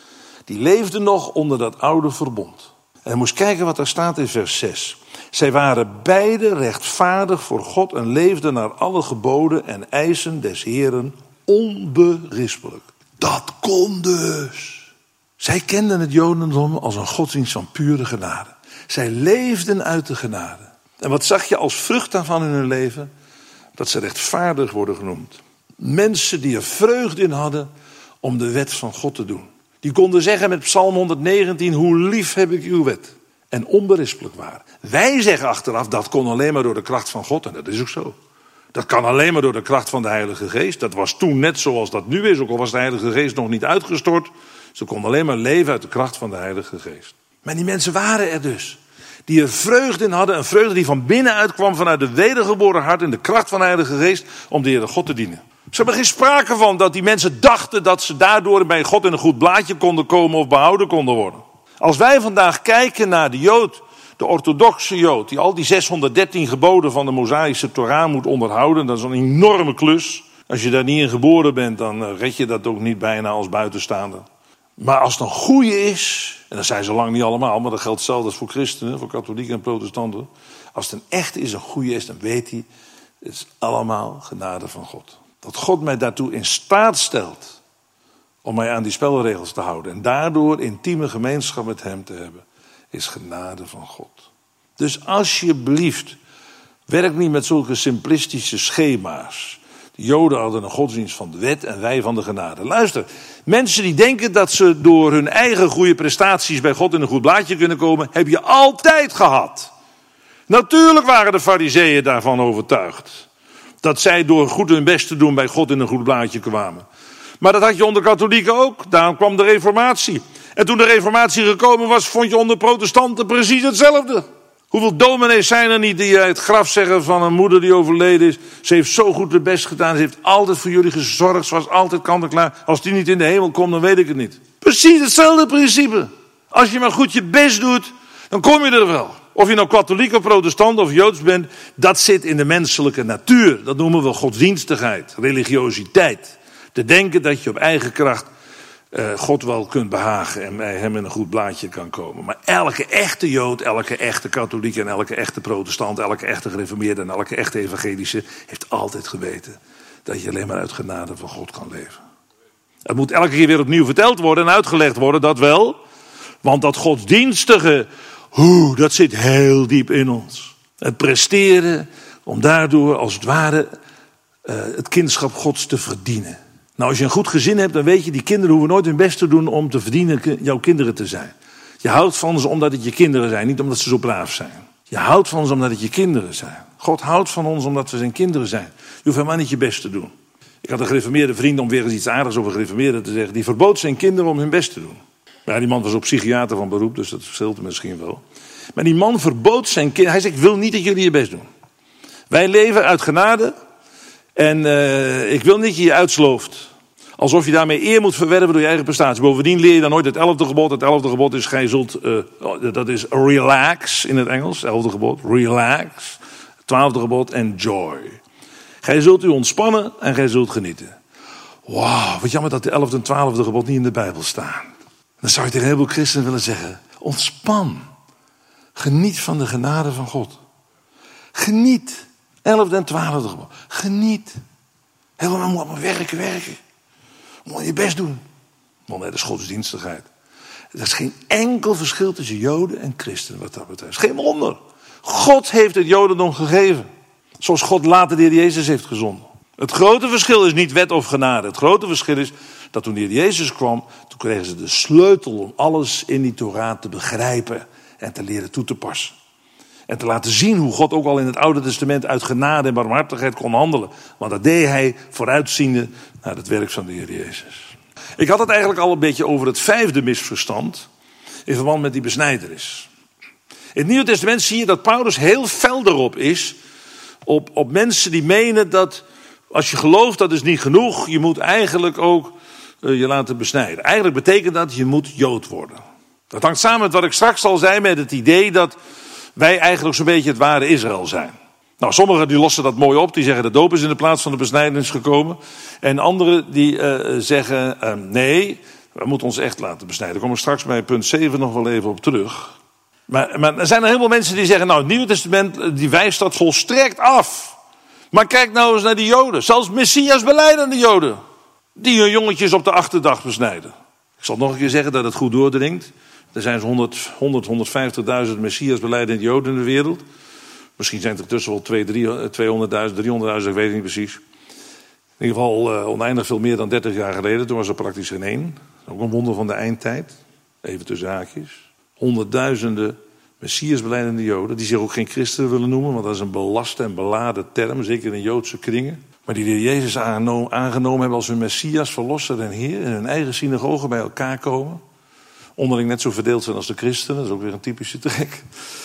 Die leefden nog onder dat oude verbond. En je moest kijken wat daar staat in vers 6. Zij waren beide rechtvaardig voor God en leefden naar alle geboden en eisen des Heeren onberispelijk. Dat kon dus. Zij kenden het Jodendom als een godsdienst van pure genade. Zij leefden uit de genade. En wat zag je als vrucht daarvan in hun leven? Dat ze rechtvaardig worden genoemd. Mensen die er vreugde in hadden om de wet van God te doen. Die konden zeggen met Psalm 119, hoe lief heb ik uw wet. En onberispelijk waren. Wij zeggen achteraf, dat kon alleen maar door de kracht van God. En dat is ook zo. Dat kan alleen maar door de kracht van de Heilige Geest. Dat was toen net zoals dat nu is, ook al was de Heilige Geest nog niet uitgestort. Ze konden alleen maar leven uit de kracht van de Heilige Geest. Maar die mensen waren er dus. Die er vreugde in hadden. Een vreugde die van binnenuit kwam vanuit de wedergeboren hart in de kracht van de Heilige Geest. Om de Heere God te dienen. Ze hebben geen sprake van dat die mensen dachten dat ze daardoor bij God in een goed blaadje konden komen of behouden konden worden. Als wij vandaag kijken naar de Jood, de orthodoxe Jood, die al die 613 geboden van de Mosaïsche Torah moet onderhouden, dat is een enorme klus. Als je daar niet in geboren bent, dan red je dat ook niet bijna als buitenstaander. Maar als het een goeie is, en dat zijn ze lang niet allemaal, maar dat geldt zelfs voor christenen, voor katholieken en protestanten. Als het een echte is, een goeie is, dan weet hij, het is allemaal genade van God. Dat God mij daartoe in staat stelt om mij aan die spelregels te houden. En daardoor intieme gemeenschap met hem te hebben, is genade van God. Dus alsjeblieft, werk niet met zulke simplistische schema's. De Joden hadden een godsdienst van de wet en wij van de genade. Luister, mensen die denken dat ze door hun eigen goede prestaties bij God in een goed blaadje kunnen komen, heb je altijd gehad. Natuurlijk waren de farizeeën daarvan overtuigd. Dat zij door goed hun best te doen bij God in een goed blaadje kwamen. Maar dat had je onder katholieken ook. Daarom kwam de reformatie. En toen de reformatie gekomen was, vond je onder protestanten precies hetzelfde. Hoeveel dominees zijn er niet die het graf zeggen van een moeder die overleden is. Ze heeft zo goed haar best gedaan. Ze heeft altijd voor jullie gezorgd. Ze was altijd kant en klaar. Als die niet in de hemel komt, dan weet ik het niet. Precies hetzelfde principe. Als je maar goed je best doet, dan kom je er wel. Of je nou katholiek of protestant of joods bent, dat zit in de menselijke natuur. Dat noemen we godsdienstigheid, religiositeit. Te denken dat je op eigen kracht God wel kunt behagen en bij hem in een goed blaadje kan komen. Maar elke echte jood, elke echte katholiek en elke echte protestant, elke echte gereformeerde en elke echte evangelische heeft altijd geweten dat je alleen maar uit genade van God kan leven. Het moet elke keer weer opnieuw verteld worden en uitgelegd worden, dat wel. Want dat godsdienstige, dat zit heel diep in ons. Het presteren om daardoor als het ware het kindschap Gods te verdienen. Nou, als je een goed gezin hebt, dan weet je, die kinderen hoeven nooit hun best te doen om te verdienen jouw kinderen te zijn. Je houdt van ze omdat het je kinderen zijn, niet omdat ze zo braaf zijn. Je houdt van ze omdat het je kinderen zijn. God houdt van ons omdat we zijn kinderen zijn. Je hoeft helemaal niet je best te doen. Ik had een gereformeerde vriend, om weer eens iets aardigs over gereformeerden te zeggen, die verbood zijn kinderen om hun best te doen. Ja, die man was ook psychiater van beroep, dus dat verschilt misschien wel. Maar die man verbood zijn kinderen. Hij zegt, ik wil niet dat jullie je best doen. Wij leven uit genade. En ik wil niet dat je je uitslooft. Alsof je daarmee eer moet verwerven door je eigen prestatie. Bovendien leer je dan nooit het 11e gebod. Het 11e gebod is, gij zult, dat is relax in het Engels. 11e gebod, relax. 12e gebod, enjoy. Gij zult u ontspannen en gij zult genieten. Wauw, wat jammer dat de 11e en 12e gebod niet in de Bijbel staan. Dan zou je tegen een heleboel christenen willen zeggen, ontspan. Geniet van de genade van God. Geniet. 11e en 12e gebod. Geniet. Helemaal moet maar werken. Moet je best doen. Want dat is godsdienstigheid. Er is geen enkel verschil tussen Joden en christenen wat dat betreft. Geen wonder. God heeft het Jodendom gegeven. Zoals God later de Heer Jezus heeft gezonden. Het grote verschil is niet wet of genade. Het grote verschil is dat toen de Heer Jezus kwam, toen kregen ze de sleutel om alles in die Torah te begrijpen en te leren toe te passen. En te laten zien hoe God ook al in het Oude Testament uit genade en barmhartigheid kon handelen. Want dat deed hij vooruitziende naar het werk van de Heer Jezus. Ik had het eigenlijk al een beetje over het 5e misverstand in verband met die besnijdenis. In het Nieuwe Testament zie je dat Paulus heel fel erop is op mensen die menen dat als je gelooft dat is niet genoeg. Je moet eigenlijk ook je laten besnijden. Eigenlijk betekent dat je moet Jood worden. Dat hangt samen met wat ik straks al zei met het idee dat wij eigenlijk zo'n beetje het ware Israël zijn. Nou, sommigen die lossen dat mooi op. Die zeggen de doop is in de plaats van de besnijdenis gekomen. En anderen die zeggen nee, we moeten ons echt laten besnijden. Daar kom ik straks bij punt 7 nog wel even op terug. Maar er zijn er heel veel mensen die zeggen, nou het Nieuwe Testament die wijst dat volstrekt af. Maar kijk nou eens naar die Joden. Zelfs Messias belijdende Joden. Die hun jongetjes op de 8e dag besnijden. Ik zal nog een keer zeggen dat het goed doordringt. Er zijn zo'n 150.000 Messias belijdende Joden in de wereld. Misschien zijn er tussen wel 200.000, 300.000, ik weet het niet precies. In ieder geval oneindig veel meer dan 30 jaar geleden. Toen was er praktisch geen één. Ook een wonder van de eindtijd. Even tussen haakjes. Honderdduizenden Messias belijdende Joden. Die zich ook geen christenen willen noemen. Want dat is een belaste en beladen term. Zeker in Joodse kringen. Maar die de Heer Jezus aangenomen hebben als hun Messias, Verlosser en Heer. In hun eigen synagogen bij elkaar komen. Onderling net zo verdeeld zijn als de christenen. Dat is ook weer een typische trek.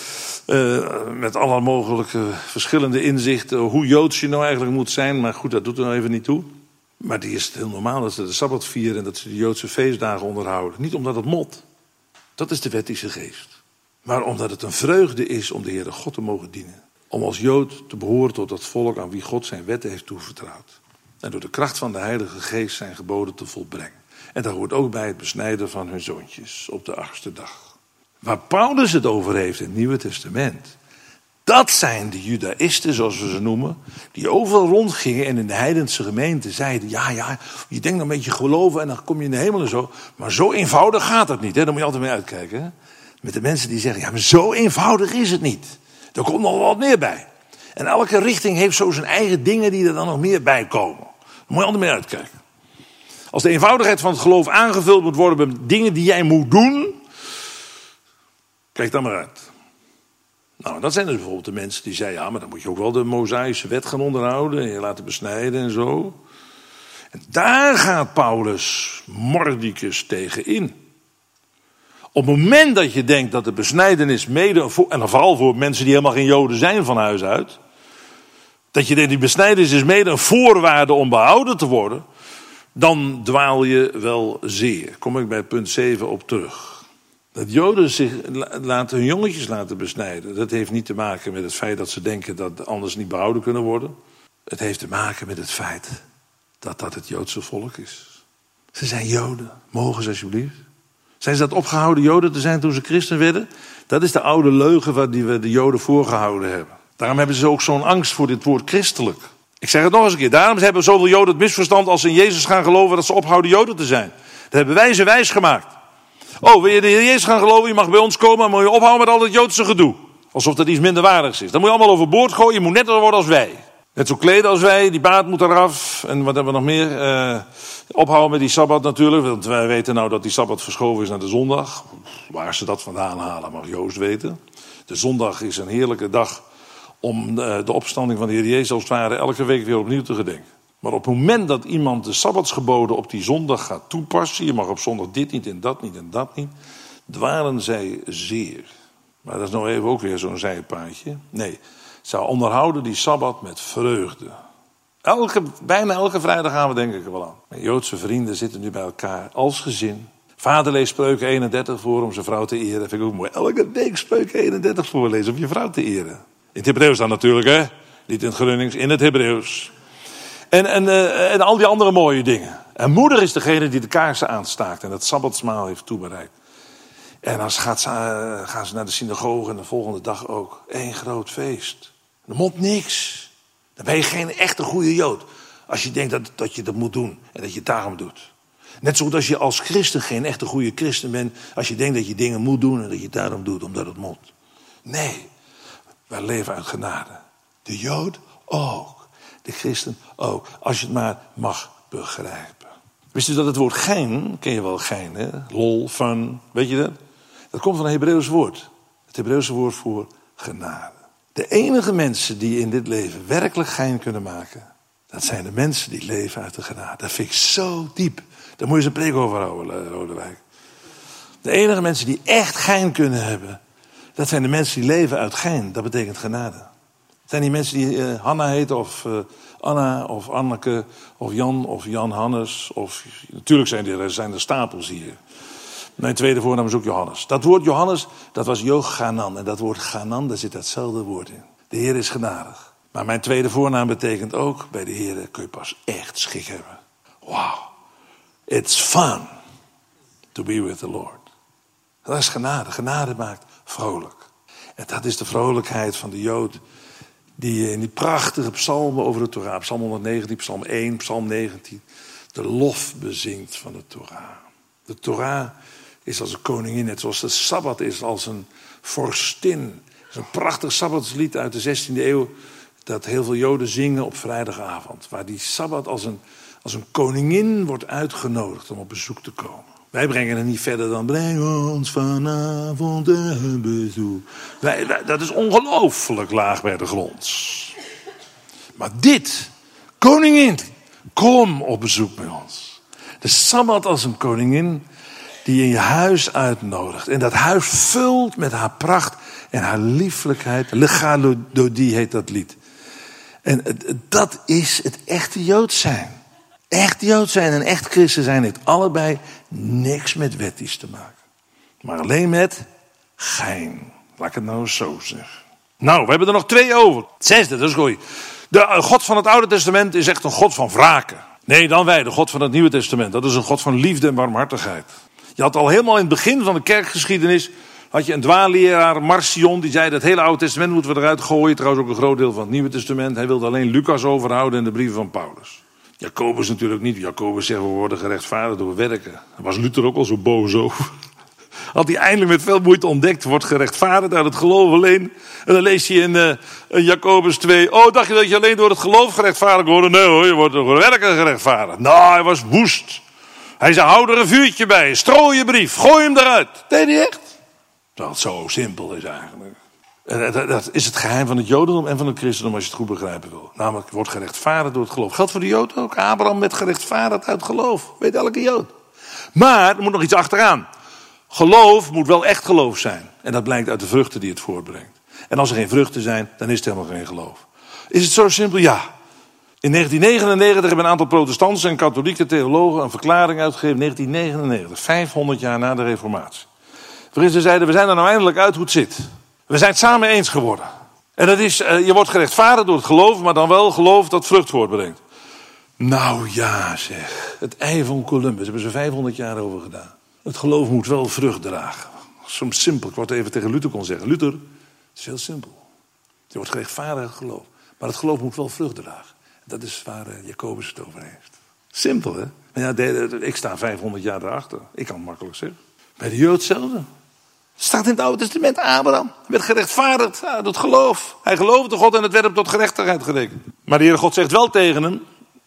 Met alle mogelijke verschillende inzichten. Hoe Joods je nou eigenlijk moet zijn. Maar goed, dat doet er nou even niet toe. Maar die is het heel normaal dat ze de Sabbat vieren. En dat ze de Joodse feestdagen onderhouden. Niet omdat het mot. Dat is de wettische geest. Maar omdat het een vreugde is om de Heere God te mogen dienen. Om als Jood te behoren tot dat volk aan wie God zijn wetten heeft toevertrouwd. En door de kracht van de Heilige Geest zijn geboden te volbrengen. En daar hoort ook bij het besnijden van hun zoontjes op de 8e dag. Waar Paulus het over heeft in het Nieuwe Testament. Dat zijn de Judaïsten, zoals we ze noemen. Die overal rondgingen en in de heidense gemeente zeiden. Ja, je denkt een beetje geloven en dan kom je in de hemel en zo. Maar zo eenvoudig gaat het niet. Hè? Daar moet je altijd mee uitkijken. Hè? Met de mensen die zeggen, ja, maar zo eenvoudig is het niet. Er komt nog wat meer bij. En elke richting heeft zo zijn eigen dingen die er dan nog meer bij komen. Daar moet je altijd mee uitkijken. Als de eenvoudigheid van het geloof aangevuld moet worden met dingen die jij moet doen. Kijk dan maar uit. Nou, dat zijn dus bijvoorbeeld de mensen die zeiden, ja, maar dan moet je ook wel de Mosaïsche wet gaan onderhouden. En je laten besnijden en zo. En daar gaat Paulus mordicus tegen in. Op het moment dat je denkt dat de besnijdenis mede, en dan vooral voor mensen die helemaal geen Joden zijn van huis uit. Dat je denkt, die besnijdenis is mede een voorwaarde om behouden te worden. Dan dwaal je wel zeer. Kom ik bij punt 7 op terug. Dat Joden zich hun jongetjes laten besnijden. Dat heeft niet te maken met het feit dat ze denken dat anders niet behouden kunnen worden. Het heeft te maken met het feit dat dat het Joodse volk is. Ze zijn Joden. Mogen ze alsjeblieft. Zijn ze dat opgehouden Joden te zijn toen ze christen werden? Dat is de oude leugen die we de Joden voorgehouden hebben. Daarom hebben ze ook zo'n angst voor dit woord christelijk. Ik zeg het nog eens een keer. Daarom hebben zoveel Joden het misverstand als ze in Jezus gaan geloven dat ze ophouden Joden te zijn. Dat hebben wij ze wijs gemaakt. Oh, wil je de Heer Jezus gaan geloven? Je mag bij ons komen, maar moet je ophouden met al dat Joodse gedoe. Alsof dat iets minderwaardigs is. Dan moet je allemaal overboord gooien. Je moet net zo worden als wij. Net zo kleden als wij. Die baard moet eraf. En wat hebben we nog meer? Ophouden met die Sabbat natuurlijk. Want wij weten nou dat die Sabbat verschoven is naar de zondag. Waar ze dat vandaan halen mag Joost weten. De zondag is een heerlijke dag om de opstanding van de Heer Jezus als het ware elke week weer opnieuw te gedenken. Maar op het moment dat iemand de sabbatsgeboden op die zondag gaat toepassen, je mag op zondag dit niet en dat niet en dat niet, dwalen zij zeer. Maar dat is nou even ook weer zo'n zijpaadje. Nee, zij onderhouden die sabbat met vreugde. Bijna elke vrijdagavond denk ik er wel aan. Mijn Joodse vrienden zitten nu bij elkaar als gezin. Vader leest Spreuken 31 voor om zijn vrouw te eren. Dat vind ik ook mooi. Elke week Spreuken 31 voorlezen om je vrouw te eren. In het Hebreeuws dan natuurlijk, hè? Niet in het Grunnings, in het Hebreeuws. En al die andere mooie dingen. En moeder is degene die de kaarsen aanstaakt en het sabbatsmaal heeft toebereid. En dan gaan ze naar de synagoge en de volgende dag ook. Eén groot feest. Er moet niks. Dan ben je geen echte goede Jood. Als je denkt dat je dat moet doen en dat je het daarom doet. Net zoals als je als christen geen echte goede christen bent. Als je denkt dat je dingen moet doen en dat je het daarom doet omdat het moet. Nee, wij leven uit genade. De Jood ook. De christen ook. Als je het maar mag begrijpen. Wist u dat het woord gein, ken je wel gein, hè? Lol, fun, weet je dat? Dat komt van een Hebreeuws woord. Het Hebreeuwse woord voor genade. De enige mensen die in dit leven werkelijk gein kunnen maken, dat zijn de mensen die leven uit de genade. Dat vind ik zo diep. Daar moet je eens een preek over houden, Lodewijk. De enige mensen die echt gein kunnen hebben, dat zijn de mensen die leven uit gein. Dat betekent genade. Het zijn die mensen die Hanna heten of Anna of Anneke of Jan of Jan Hannes. Of, natuurlijk zijn er stapels hier. Mijn tweede voornaam is ook Johannes. Dat woord Johannes, dat was Jochanan. En dat woord Ganan, daar zit datzelfde woord in. De Heer is genadig. Maar mijn tweede voornaam betekent ook, bij de Heer kun je pas echt schik hebben. Wow. It's fun to be with the Lord. Dat is genade. Genade maakt vrolijk. En dat is de vrolijkheid van de Jood. Die in die prachtige psalmen over de Torah. Psalm 119, psalm 1, psalm 19. De lof bezingt van de Torah. De Torah is als een koningin. Net zoals de Sabbat is als een vorstin. Het is een prachtig Sabbatslied uit de 16e eeuw. Dat heel veel Joden zingen op vrijdagavond. Waar die Sabbat als een koningin wordt uitgenodigd om op bezoek te komen. Wij brengen het niet verder dan breng ons vanavond een bezoek. Dat is ongelooflijk laag bij de grond. Maar dit, koningin, kom op bezoek bij ons. De Sabbat als een koningin die in je huis uitnodigt. En dat huis vult met haar pracht en haar lieflijkheid. Legalododie heet dat lied. En dat is het echte Jood zijn. Echt Jood zijn en echt christen zijn heeft allebei niks met wetties te maken. Maar alleen met gein. Laat ik het nou eens zo zeggen. Nou, we hebben er nog 2 over. Het 6e, dat is goed. De God van het Oude Testament is echt een God van wraken. Nee, dan wij, de God van het Nieuwe Testament. Dat is een God van liefde en barmhartigheid. Je had al helemaal in het begin van de kerkgeschiedenis, had je een dwaalleraar, Marcion, die zei dat het hele Oude Testament moeten we eruit gooien. Trouwens ook een groot deel van het Nieuwe Testament. Hij wilde alleen Lucas overhouden en de brieven van Paulus. Jacobus natuurlijk niet. Jacobus zegt we worden gerechtvaardigd door werken. Daar was Luther ook al zo boos over. Had hij eindelijk met veel moeite ontdekt. Wordt gerechtvaardigd uit het geloof alleen. En dan lees je in Jacobus 2. Oh, dacht je dat je alleen door het geloof gerechtvaardigd wordt? Nee hoor, je wordt door werken gerechtvaardigd. Nou, hij was woest. Hij zei hou er een vuurtje bij. Strooi je brief. Gooi hem eruit. Deed hij echt? Dat het zo simpel is eigenlijk. Dat is het geheim van het Jodendom en van het christendom als je het goed begrijpen wil. Namelijk, wordt gerechtvaardigd door het geloof. Geldt voor de Jood ook. Abraham werd gerechtvaardigd uit geloof. Weet elke Jood. Maar er moet nog iets achteraan. Geloof moet wel echt geloof zijn. En dat blijkt uit de vruchten die het voortbrengt. En als er geen vruchten zijn, dan is het helemaal geen geloof. Is het zo simpel? Ja. In 1999 hebben een aantal protestantse en katholieke theologen een verklaring uitgegeven. 1999, 500 jaar na de Reformatie. Waarin ze zeiden, we zijn er nou eindelijk uit hoe het zit. We zijn het samen eens geworden. En dat is, je wordt gerechtvaardigd door het geloof, maar dan wel geloof dat vrucht voortbrengt. Nou ja zeg, het ei van Columbus, daar hebben ze 500 jaar over gedaan. Het geloof moet wel vrucht dragen. Zo simpel, ik wou het even tegen Luther kon zeggen. Luther, het is heel simpel. Je wordt gerechtvaardigd geloof. Maar het geloof moet wel vrucht dragen. Dat is waar Jacobus het over heeft. Simpel hè? Maar ja, ik sta 500 jaar daarachter. Ik kan het makkelijk zeggen. Bij de Jood hetzelfde. Het staat in het Oude Testament, Abraham werd gerechtvaardigd door het geloof. Hij geloofde God en het werd hem tot gerechtigheid gerekend. Maar de Heere God zegt wel tegen hem,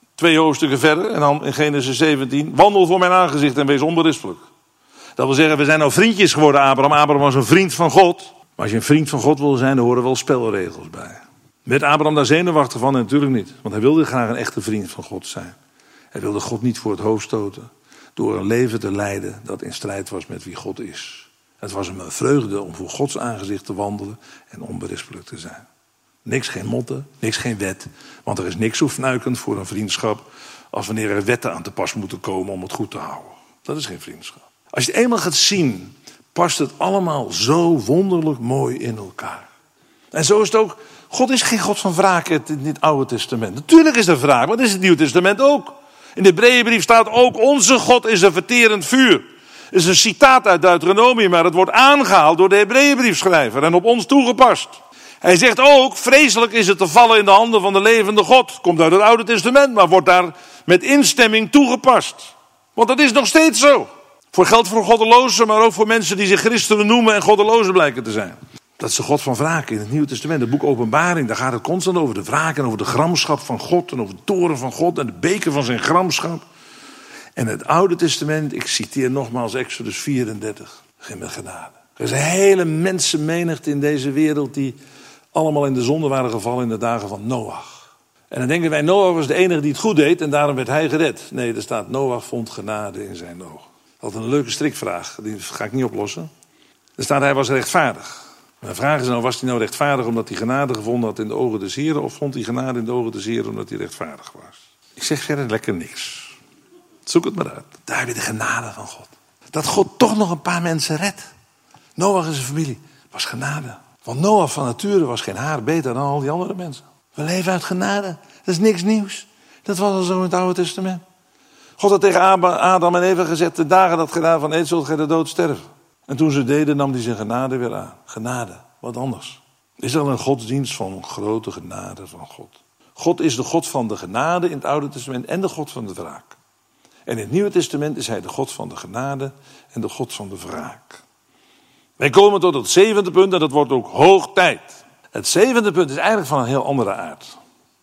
2 hoofdstukken verder, en dan in Genesis 17, wandel voor mijn aangezicht en wees onberispelijk. Dat wil zeggen, we zijn nou vriendjes geworden, Abraham. Abraham was een vriend van God. Maar als je een vriend van God wil zijn, dan horen wel spelregels bij. Werd Abraham daar zenuwachtig van? Nee, natuurlijk niet. Want hij wilde graag een echte vriend van God zijn. Hij wilde God niet voor het hoofd stoten. Door een leven te leiden dat in strijd was met wie God is. Het was hem een vreugde om voor Gods aangezicht te wandelen en onberispelijk te zijn. Niks geen motten, niks geen wet. Want er is niks zo fnuikend voor een vriendschap als wanneer er wetten aan te pas moeten komen om het goed te houden. Dat is geen vriendschap. Als je het eenmaal gaat zien, past het allemaal zo wonderlijk mooi in elkaar. En zo is het ook. God is geen God van wraak in het Oude Testament. Natuurlijk is er wraak, maar dat is het Nieuwe Testament ook. In de Hebreeënbrief staat ook, onze God is een verterend vuur. Het is een citaat uit Deuteronomium, maar het wordt aangehaald door de Hebreeënbriefschrijver en op ons toegepast. Hij zegt ook, vreselijk is het te vallen in de handen van de levende God. Komt uit het Oude Testament, maar wordt daar met instemming toegepast. Want dat is nog steeds zo. Geldt voor goddelozen, maar ook voor mensen die zich christenen noemen en goddelozen blijken te zijn. Dat is de God van wraak in het Nieuwe Testament. Het boek Openbaring, daar gaat het constant over de wraak en over de gramschap van God. En over de toren van God en de beker van zijn gramschap. En het Oude Testament, ik citeer nogmaals Exodus 34, begin met genade. Er is een hele mensenmenigte in deze wereld die allemaal in de zonde waren gevallen in de dagen van Noach. En dan denken wij, Noach was de enige die het goed deed en daarom werd hij gered. Nee, er staat, Noach vond genade in zijn ogen. Dat is een leuke strikvraag, die ga ik niet oplossen. Er staat, hij was rechtvaardig. Mijn vraag is nou, was hij nou rechtvaardig omdat hij genade gevonden had in de ogen des Heren, of vond hij genade in de ogen des Heren omdat hij rechtvaardig was? Ik zeg verder lekker niks. Zoek het maar uit. Daar heb je de genade van God. Dat God toch nog een paar mensen redt. Noach en zijn familie was genade. Want Noach van nature was geen haar beter dan al die andere mensen. We leven uit genade. Dat is niks nieuws. Dat was al zo in het Oude Testament. God had tegen Adam en Eva gezegd, de dagen dat gedaan van eet zult gij de dood sterven. En toen ze deden, nam hij zijn genade weer aan. Genade, wat anders. Is er een godsdienst van grote genade van God. God is de God van de genade in het Oude Testament en de God van de wraak. En in het Nieuwe Testament is hij de God van de genade en de God van de wraak. Wij komen tot het 7e punt en dat wordt ook hoog tijd. Het 7e punt is eigenlijk van een heel andere aard.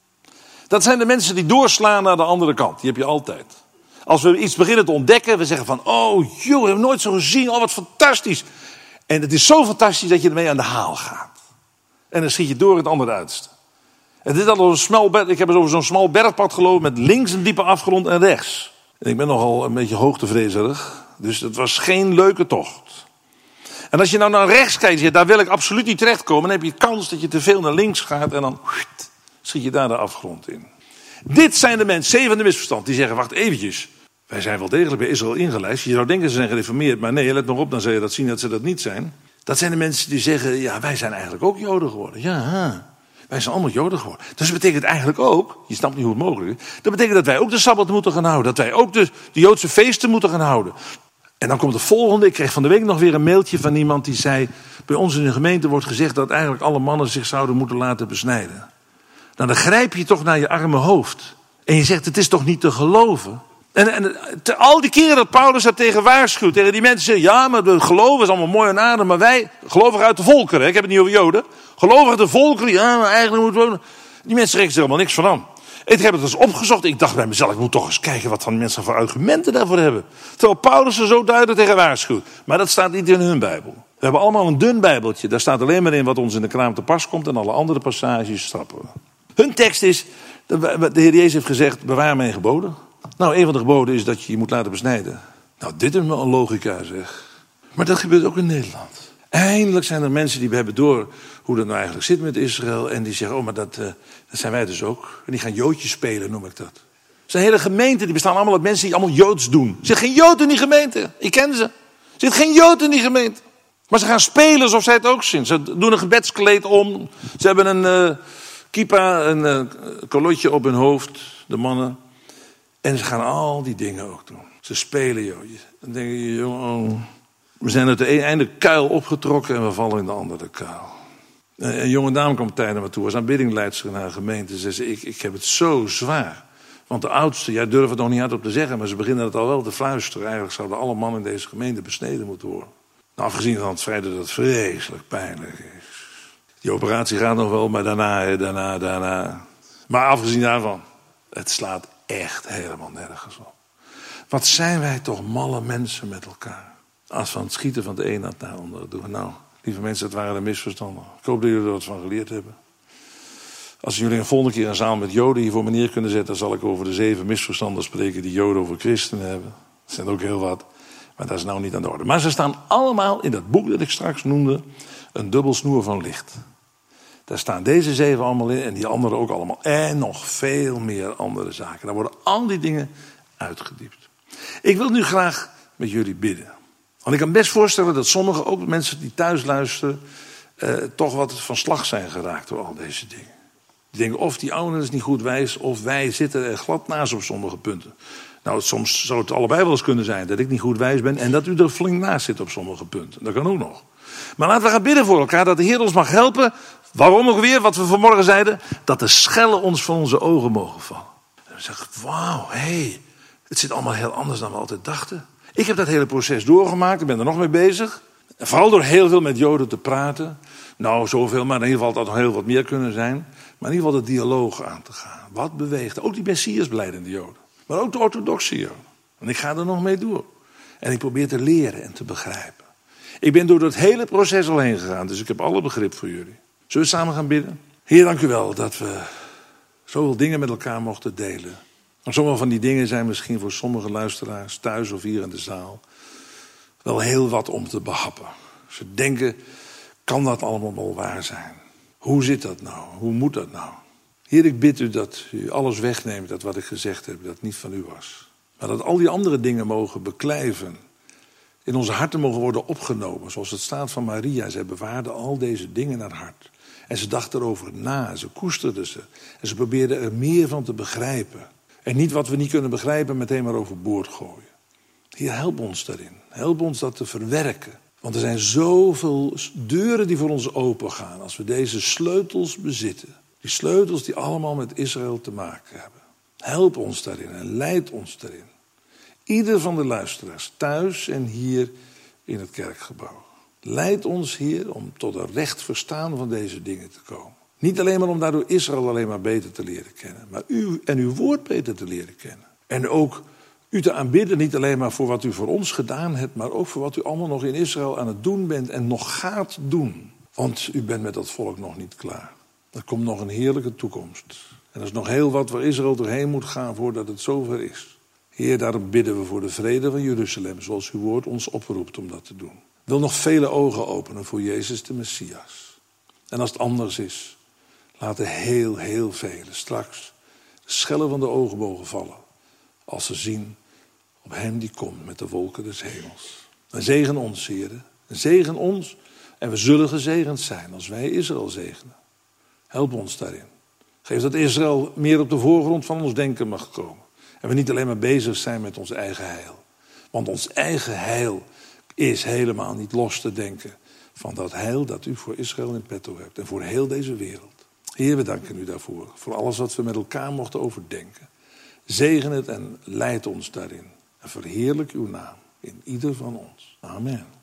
Dat zijn de mensen die doorslaan naar de andere kant. Die heb je altijd. Als we iets beginnen te ontdekken, we zeggen van, oh joh, we hebben nooit zo gezien, oh wat fantastisch. En het is zo fantastisch dat je ermee aan de haal gaat. En dan schiet je door het andere uiterste. En dit is al een smal berg, ik heb over zo'n smal bergpad gelopen met links een diepe afgrond en rechts. En ik ben nogal een beetje hoogtevreeserig, dus het was geen leuke tocht. En als je nou naar rechts kijkt, zegt, daar wil ik absoluut niet terechtkomen, dan heb je kans dat je te veel naar links gaat en dan schiet je daar de afgrond in. Dit zijn de mensen, 7e misverstand, die zeggen, wacht eventjes. Wij zijn wel degelijk bij Israël ingelijst. Je zou denken ze zijn gereformeerd, maar nee, let nog op, dan zal je dat zien dat ze dat niet zijn. Dat zijn de mensen die zeggen, ja, wij zijn eigenlijk ook Joden geworden. Ja, wij zijn allemaal Joden geworden. Dus dat betekent eigenlijk ook, je snapt niet hoe het mogelijk is, dat betekent dat wij ook de Sabbat moeten gaan houden. Dat wij ook de Joodse feesten moeten gaan houden. En dan komt de volgende, ik kreeg van de week nog weer een mailtje van iemand die zei, bij ons in de gemeente wordt gezegd dat eigenlijk alle mannen zich zouden moeten laten besnijden. Nou, dan grijp je toch naar je arme hoofd. En je zegt, het is toch niet te geloven? En al die keren dat Paulus daar tegen waarschuwt, tegen die mensen zeggen, ja, maar het geloven is allemaal mooi en aardig, maar wij, gelovigen uit de volkeren, ik heb het niet over Joden, gelovigen uit de volkeren, ja, maar eigenlijk moeten we, die mensen rekenen er helemaal niks van aan. Ik heb het eens opgezocht, ik dacht bij mezelf, ik moet toch eens kijken wat van mensen voor argumenten daarvoor hebben. Terwijl Paulus er zo duidelijk tegen waarschuwt. Maar dat staat niet in hun Bijbel. We hebben allemaal een dun Bijbeltje, daar staat alleen maar in wat ons in de kraam te pas komt en alle andere passages strappen we. Hun tekst is, de Heer Jezus heeft gezegd, bewaar mijn geboden. Nou, een van de geboden is dat je je moet laten besnijden. Nou, dit is wel een logica, zeg. Maar dat gebeurt ook in Nederland. Eindelijk zijn er mensen die hebben door hoe dat nou eigenlijk zit met Israël. En die zeggen, oh, maar dat zijn wij dus ook. En die gaan Joodjes spelen, noem ik dat. Er zijn hele gemeenten, die bestaan allemaal uit mensen die allemaal Joods doen. Er zit geen Jood in die gemeente. Ik ken ze. Er zit geen Jood in die gemeente. Maar ze gaan spelen alsof zij het ook zien. Ze doen een gebedskleed om. Ze hebben een kippa, een kolotje op hun hoofd, de mannen. En ze gaan al die dingen ook doen. Ze spelen, joh. Dan denk je, joh, we zijn uit de ene kuil opgetrokken en we vallen in de andere kuil. Een jonge dame kwam tijd naar me toe, was aanbiddingleidster in haar gemeente. Ze zei, ik heb het zo zwaar. Want de oudste, jij durft het nog niet hardop te zeggen, maar ze beginnen het al wel te fluisteren. Eigenlijk zouden alle mannen in deze gemeente besneden moeten worden. Nou, afgezien van het feit dat het vreselijk pijnlijk is. Die operatie gaat nog wel, maar daarna. Maar afgezien daarvan, het slaat echt helemaal nergens op. Wat zijn wij toch malle mensen met elkaar. Als we aan het schieten van de een naar de andere doen. Nou, lieve mensen, het waren de misverstanden. Ik hoop dat jullie er wat van geleerd hebben. Als jullie een volgende keer een zaal met Joden hier voor me neer kunnen zetten, zal ik over de 7 misverstanden spreken die Joden over christenen hebben. Dat zijn ook heel wat, maar dat is nou niet aan de orde. Maar ze staan allemaal in dat boek dat ik straks noemde, een dubbel snoer van licht. Daar staan deze 7 allemaal in en die andere ook allemaal. En nog veel meer andere zaken. Daar worden al die dingen uitgediept. Ik wil nu graag met jullie bidden. Want ik kan best voorstellen dat sommigen, ook mensen die thuis luisteren, toch wat van slag zijn geraakt door al deze dingen. Die denken of die oude is niet goed wijs, of wij zitten er glad naast op sommige punten. Nou, soms zou het allebei wel eens kunnen zijn dat ik niet goed wijs ben en dat u er flink naast zit op sommige punten. Dat kan ook nog. Maar laten we gaan bidden voor elkaar dat de Heer ons mag helpen. Waarom ook weer, wat we vanmorgen zeiden, dat de schellen ons van onze ogen mogen vallen. En we zeggen, wauw, het zit allemaal heel anders dan we altijd dachten. Ik heb dat hele proces doorgemaakt, ik ben er nog mee bezig. En vooral door heel veel met Joden te praten. Nou, zoveel, maar in ieder geval dat nog heel wat meer kunnen zijn. Maar in ieder geval de dialoog aan te gaan. Wat beweegt? Ook die Messiasbelijdende Joden. Maar ook de orthodoxe Joden. En ik ga er nog mee door. En ik probeer te leren en te begrijpen. Ik ben door dat hele proces al heen gegaan, dus ik heb alle begrip voor jullie. Zullen we samen gaan bidden? Heer, dank u wel dat we zoveel dingen met elkaar mochten delen. Maar sommige van die dingen zijn misschien voor sommige luisteraars thuis of hier in de zaal wel heel wat om te behappen. Ze denken, kan dat allemaal wel waar zijn? Hoe zit dat nou? Hoe moet dat nou? Heer, ik bid u dat u alles wegneemt dat wat ik gezegd heb, dat niet van u was. Maar dat al die andere dingen mogen beklijven. In onze harten mogen worden opgenomen. Zoals het staat van Maria. Zij bewaarde al deze dingen in haar hart. En ze dacht erover na. Ze koesterde ze. En ze probeerde er meer van te begrijpen. En niet wat we niet kunnen begrijpen meteen maar overboord gooien. Heer, help ons daarin. Help ons dat te verwerken. Want er zijn zoveel deuren die voor ons open gaan. Als we deze sleutels bezitten. Die sleutels die allemaal met Israël te maken hebben. Help ons daarin en leid ons daarin. Ieder van de luisteraars, thuis en hier in het kerkgebouw. Leid ons, Heer, om tot een recht verstaan van deze dingen te komen. Niet alleen maar om daardoor Israël alleen maar beter te leren kennen. Maar u en uw woord beter te leren kennen. En ook u te aanbidden, niet alleen maar voor wat u voor ons gedaan hebt. Maar ook voor wat u allemaal nog in Israël aan het doen bent en nog gaat doen. Want u bent met dat volk nog niet klaar. Er komt nog een heerlijke toekomst. En er is nog heel wat waar Israël doorheen moet gaan voordat het zover is. Heer, daarom bidden we voor de vrede van Jeruzalem, zoals uw woord ons oproept om dat te doen. Wil nog vele ogen openen voor Jezus de Messias. En als het anders is, laten heel velen straks de schellen van de ogen mogen vallen. Als ze zien op hem die komt met de wolken des hemels. En zegen ons, Heer. En zegen ons en we zullen gezegend zijn als wij Israël zegenen. Help ons daarin. Geef dat Israël meer op de voorgrond van ons denken mag komen. En we niet alleen maar bezig zijn met ons eigen heil. Want ons eigen heil is helemaal niet los te denken van dat heil dat u voor Israël in petto hebt. En voor heel deze wereld. Heer, we danken u daarvoor. Voor alles wat we met elkaar mochten overdenken. Zegen het en leid ons daarin. En verheerlijk uw naam in ieder van ons. Amen.